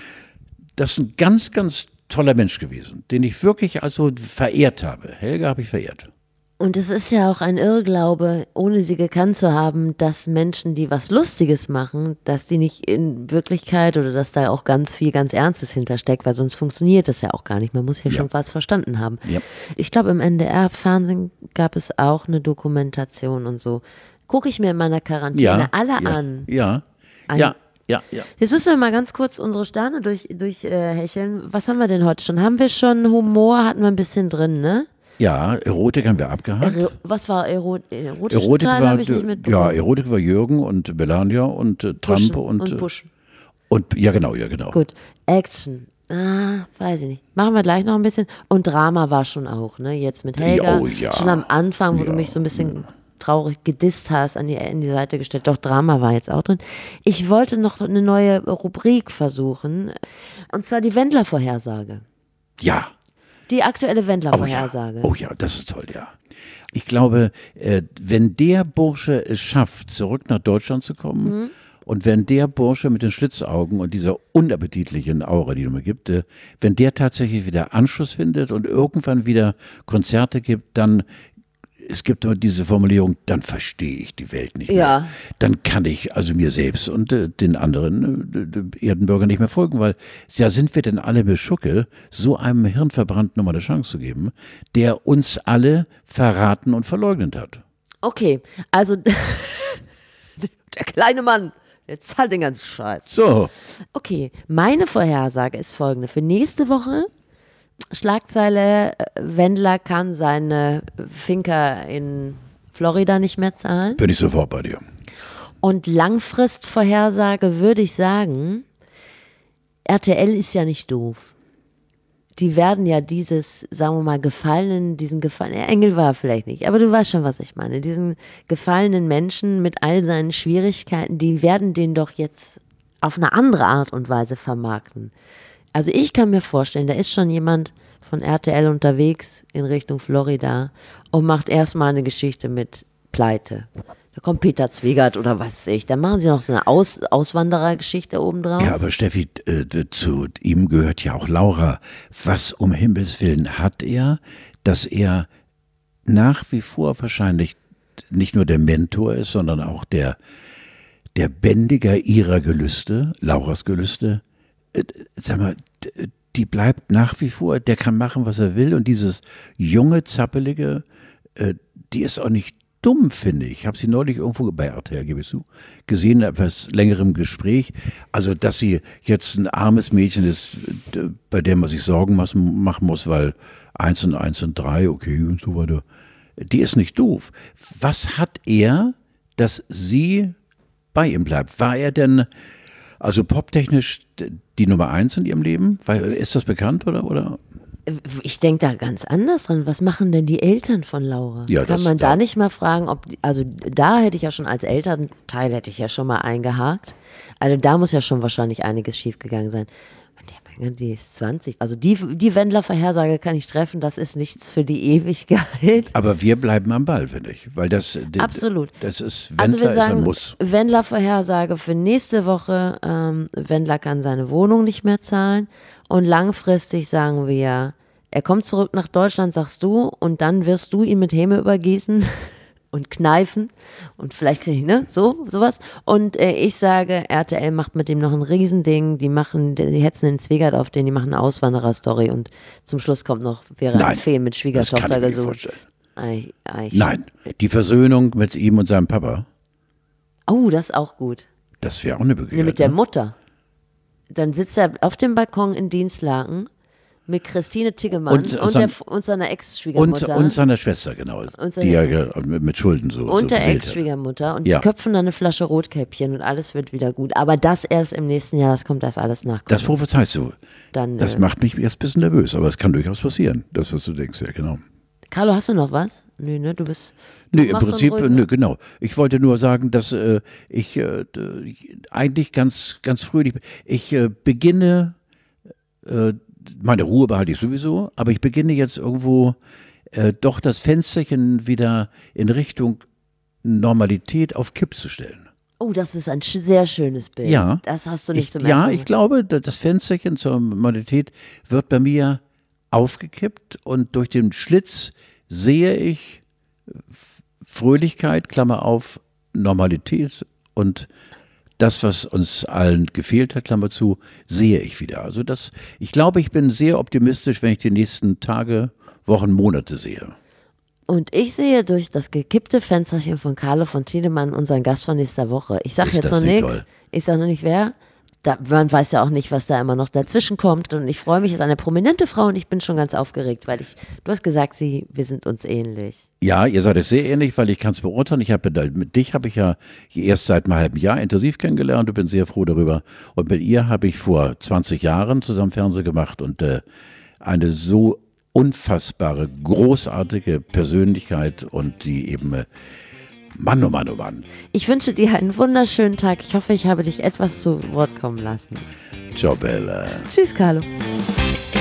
das ist ein ganz, ganz toller Mensch gewesen, den ich wirklich also verehrt habe. Helga habe ich verehrt. Und es ist ja auch ein Irrglaube, ohne sie gekannt zu haben, dass Menschen, die was Lustiges machen, dass die nicht in Wirklichkeit oder dass da auch ganz viel ganz Ernstes hintersteckt, weil sonst funktioniert das ja auch gar nicht. Man muss ja, Ja. schon was verstanden haben. Ja. Ich glaube, im N D R-Fernsehen gab es auch eine Dokumentation und so. Gucke ich mir in meiner Quarantäne Ja, alle ja, an. Ja, Ein- ja, ja, ja. Jetzt müssen wir mal ganz kurz unsere Sterne durch, durch äh, hecheln. Was haben wir denn heute schon? Haben wir schon Humor? Hatten wir ein bisschen drin, ne? Ja, Erotik haben wir abgehakt. Ero was war Ero erotische Erotik Teil? war, Habe ich nicht ja, mitbekommen. Erotik war Jürgen und Melania und äh, Trump Pushen und, und äh, pushen. und ja genau, ja genau. Gut, Action. Ah, weiß ich nicht. Machen wir gleich noch ein bisschen. Und Drama war schon auch, ne? Jetzt mit Helga. Oh, ja. Schon am Anfang, wo Ja. du mich so ein bisschen traurig gedisst hast, an die, in die Seite gestellt. Doch, Drama war jetzt auch drin. Ich wollte noch eine neue Rubrik versuchen, und zwar die Wendler-Vorhersage. Ja. Die aktuelle Wendler-Vorhersage. Oh ja. oh ja, das ist toll, ja. Ich glaube, äh, wenn der Bursche es schafft, zurück nach Deutschland zu kommen, mhm. und wenn der Bursche mit den Schlitzaugen und dieser unappetitlichen Aura, die es immer gibt, äh, wenn der tatsächlich wieder Anschluss findet und irgendwann wieder Konzerte gibt, dann, es gibt immer diese Formulierung, dann verstehe ich die Welt nicht mehr. Ja. Dann kann ich also mir selbst und äh, den anderen äh, Erdenbürgern nicht mehr folgen, weil ja, sind wir denn alle beschucke, so einem Hirnverbrannten nochmal eine Chance zu geben, der uns alle verraten und verleugnet hat. Okay, also der kleine Mann, der zahlt den ganzen Scheiß. So. Okay, meine Vorhersage ist folgende. Für nächste Woche Schlagzeile, Wendler kann seine Finca in Florida nicht mehr zahlen. Bin ich sofort bei dir. Und Langfristvorhersage würde ich sagen, R T L ist ja nicht doof. Die werden ja dieses, sagen wir mal, gefallenen, diesen gefallenen, Engel war vielleicht nicht, aber du weißt schon, was ich meine, diesen gefallenen Menschen mit all seinen Schwierigkeiten, die werden den doch jetzt auf eine andere Art und Weise vermarkten. Also ich kann mir vorstellen, da ist schon jemand von R T L unterwegs in Richtung Florida und macht erstmal eine Geschichte mit Pleite. Da kommt Peter Zwegert oder was weiß ich. Dann machen sie noch so eine Aus- Auswanderergeschichte obendrauf. Ja, aber Steffi, äh, zu ihm gehört ja auch Laura. Was um Himmels Willen hat er, dass er nach wie vor wahrscheinlich nicht nur der Mentor ist, sondern auch der, der Bändiger ihrer Gelüste, Lauras Gelüste. Äh, sag mal, die bleibt nach wie vor, der kann machen, was er will. Und dieses junge, zappelige, äh, die ist auch nicht dumm, finde ich. Ich habe sie neulich irgendwo bei R T L, gebe ich zu, gesehen, etwas längerem Gespräch. Also, dass sie jetzt ein armes Mädchen ist, bei dem man sich Sorgen machen muss, weil eins und eins sind drei, okay, und so weiter. Die ist nicht doof. Was hat er, dass sie bei ihm bleibt? War er denn, also poptechnisch, die Nummer eins in ihrem Leben? Ist das bekannt, oder? oder? Ich denke da ganz anders dran. Was machen denn die Eltern von Laura? Ja, Kann das, man da, da nicht mal fragen, ob, die, also da hätte ich ja schon als Elternteil, hätte ich ja schon mal eingehakt. Also da muss ja schon wahrscheinlich einiges schiefgegangen sein. Und die, die ist zwanzig. Also die, die Wendler-Vorhersage kann ich treffen, das ist nichts für die Ewigkeit. Aber wir bleiben am Ball, finde ich. Weil das, Absolut. das ist, Wendler also wir sagen, ist ein Muss. Wendler-Vorhersage für nächste Woche, ähm, Wendler kann seine Wohnung nicht mehr zahlen. Und langfristig sagen wir, er kommt zurück nach Deutschland, sagst du, und dann wirst du ihn mit Häme übergießen und kneifen und vielleicht kriege ich, ne, so, sowas. Und äh, ich sage, R T L macht mit dem noch ein Riesending, die machen, die hetzen den Zwegert auf den, die machen eine Auswanderer-Story und zum Schluss kommt noch, wäre Nein, ein Film mit Schwiegertochter das kann ich mir gesucht. vorstellen. Ei, ei, Nein, die Versöhnung mit ihm und seinem Papa, oh, das ist auch gut. das wäre auch eine Begegnung. Ne, mit der Mutter. Dann sitzt er auf dem Balkon in Dienstlaken mit Christine Tiggemann und, Und- und und, sein- der, und seiner Und, Ex-Schwiegermutter. und seiner Schwester, genau, Und die seine- ja mit mit Schulden so, so und der beseelt hat. Ex-Schwiegermutter und Ja. die köpfen dann eine Flasche Rotkäppchen und alles wird wieder gut. Aber das erst im nächsten Jahr, das kommt das alles nach. Das prophezeist du. Dann, Das äh, macht mich erst ein bisschen nervös, aber es kann durchaus passieren, das, was du denkst, ja, genau. Carlo, hast du noch was? Nö, ne, du bist. Du Nee, im machst so einen Prinzip, ruhigen- nö, genau. Ich wollte nur sagen, dass äh, ich äh, d- eigentlich ganz, ganz fröhlich bin. Ich äh, beginne, äh, meine Ruhe behalte ich sowieso, aber ich beginne jetzt irgendwo äh, doch das Fensterchen wieder in Richtung Normalität auf Kipp zu stellen. Oh, das ist ein sch- sehr schönes Bild. Ja. Das hast du nicht Ich, zum ersten ja, Mal ich glaube, da- das Fensterchen zur Normalität wird bei mir aufgekippt und durch den Schlitz sehe ich F- Fröhlichkeit, Klammer auf, Normalität und das, was uns allen gefehlt hat, Klammer zu, sehe ich wieder. Also das, ich glaube, ich bin sehr optimistisch, wenn ich die nächsten Tage, Wochen, Monate sehe. Und ich sehe durch das gekippte Fensterchen von Carlo von Tiedemann unseren Gast von nächster Woche. Ich sage Ist jetzt das noch nicht nichts. toll? Ich sage noch nicht wer. Da, man weiß ja auch nicht, was da immer noch dazwischen kommt. Und ich freue mich, es ist eine prominente Frau und ich bin schon ganz aufgeregt, weil ich, du hast gesagt, sie, wir sind uns ähnlich. Ja, ihr seid es sehr ähnlich, weil ich kann es beurteilen. Ich habe mit dich habe ich ja erst seit einem halben Jahr intensiv kennengelernt und bin sehr froh darüber. Und mit ihr habe ich vor zwanzig Jahren zusammen Fernsehen gemacht und äh, eine so unfassbare, großartige Persönlichkeit und die eben äh, Mann, oh Mann, oh Mann. Ich wünsche dir einen wunderschönen Tag. Ich hoffe, ich habe dich etwas zu Wort kommen lassen. Ciao, Bella. Tschüss, Carlo.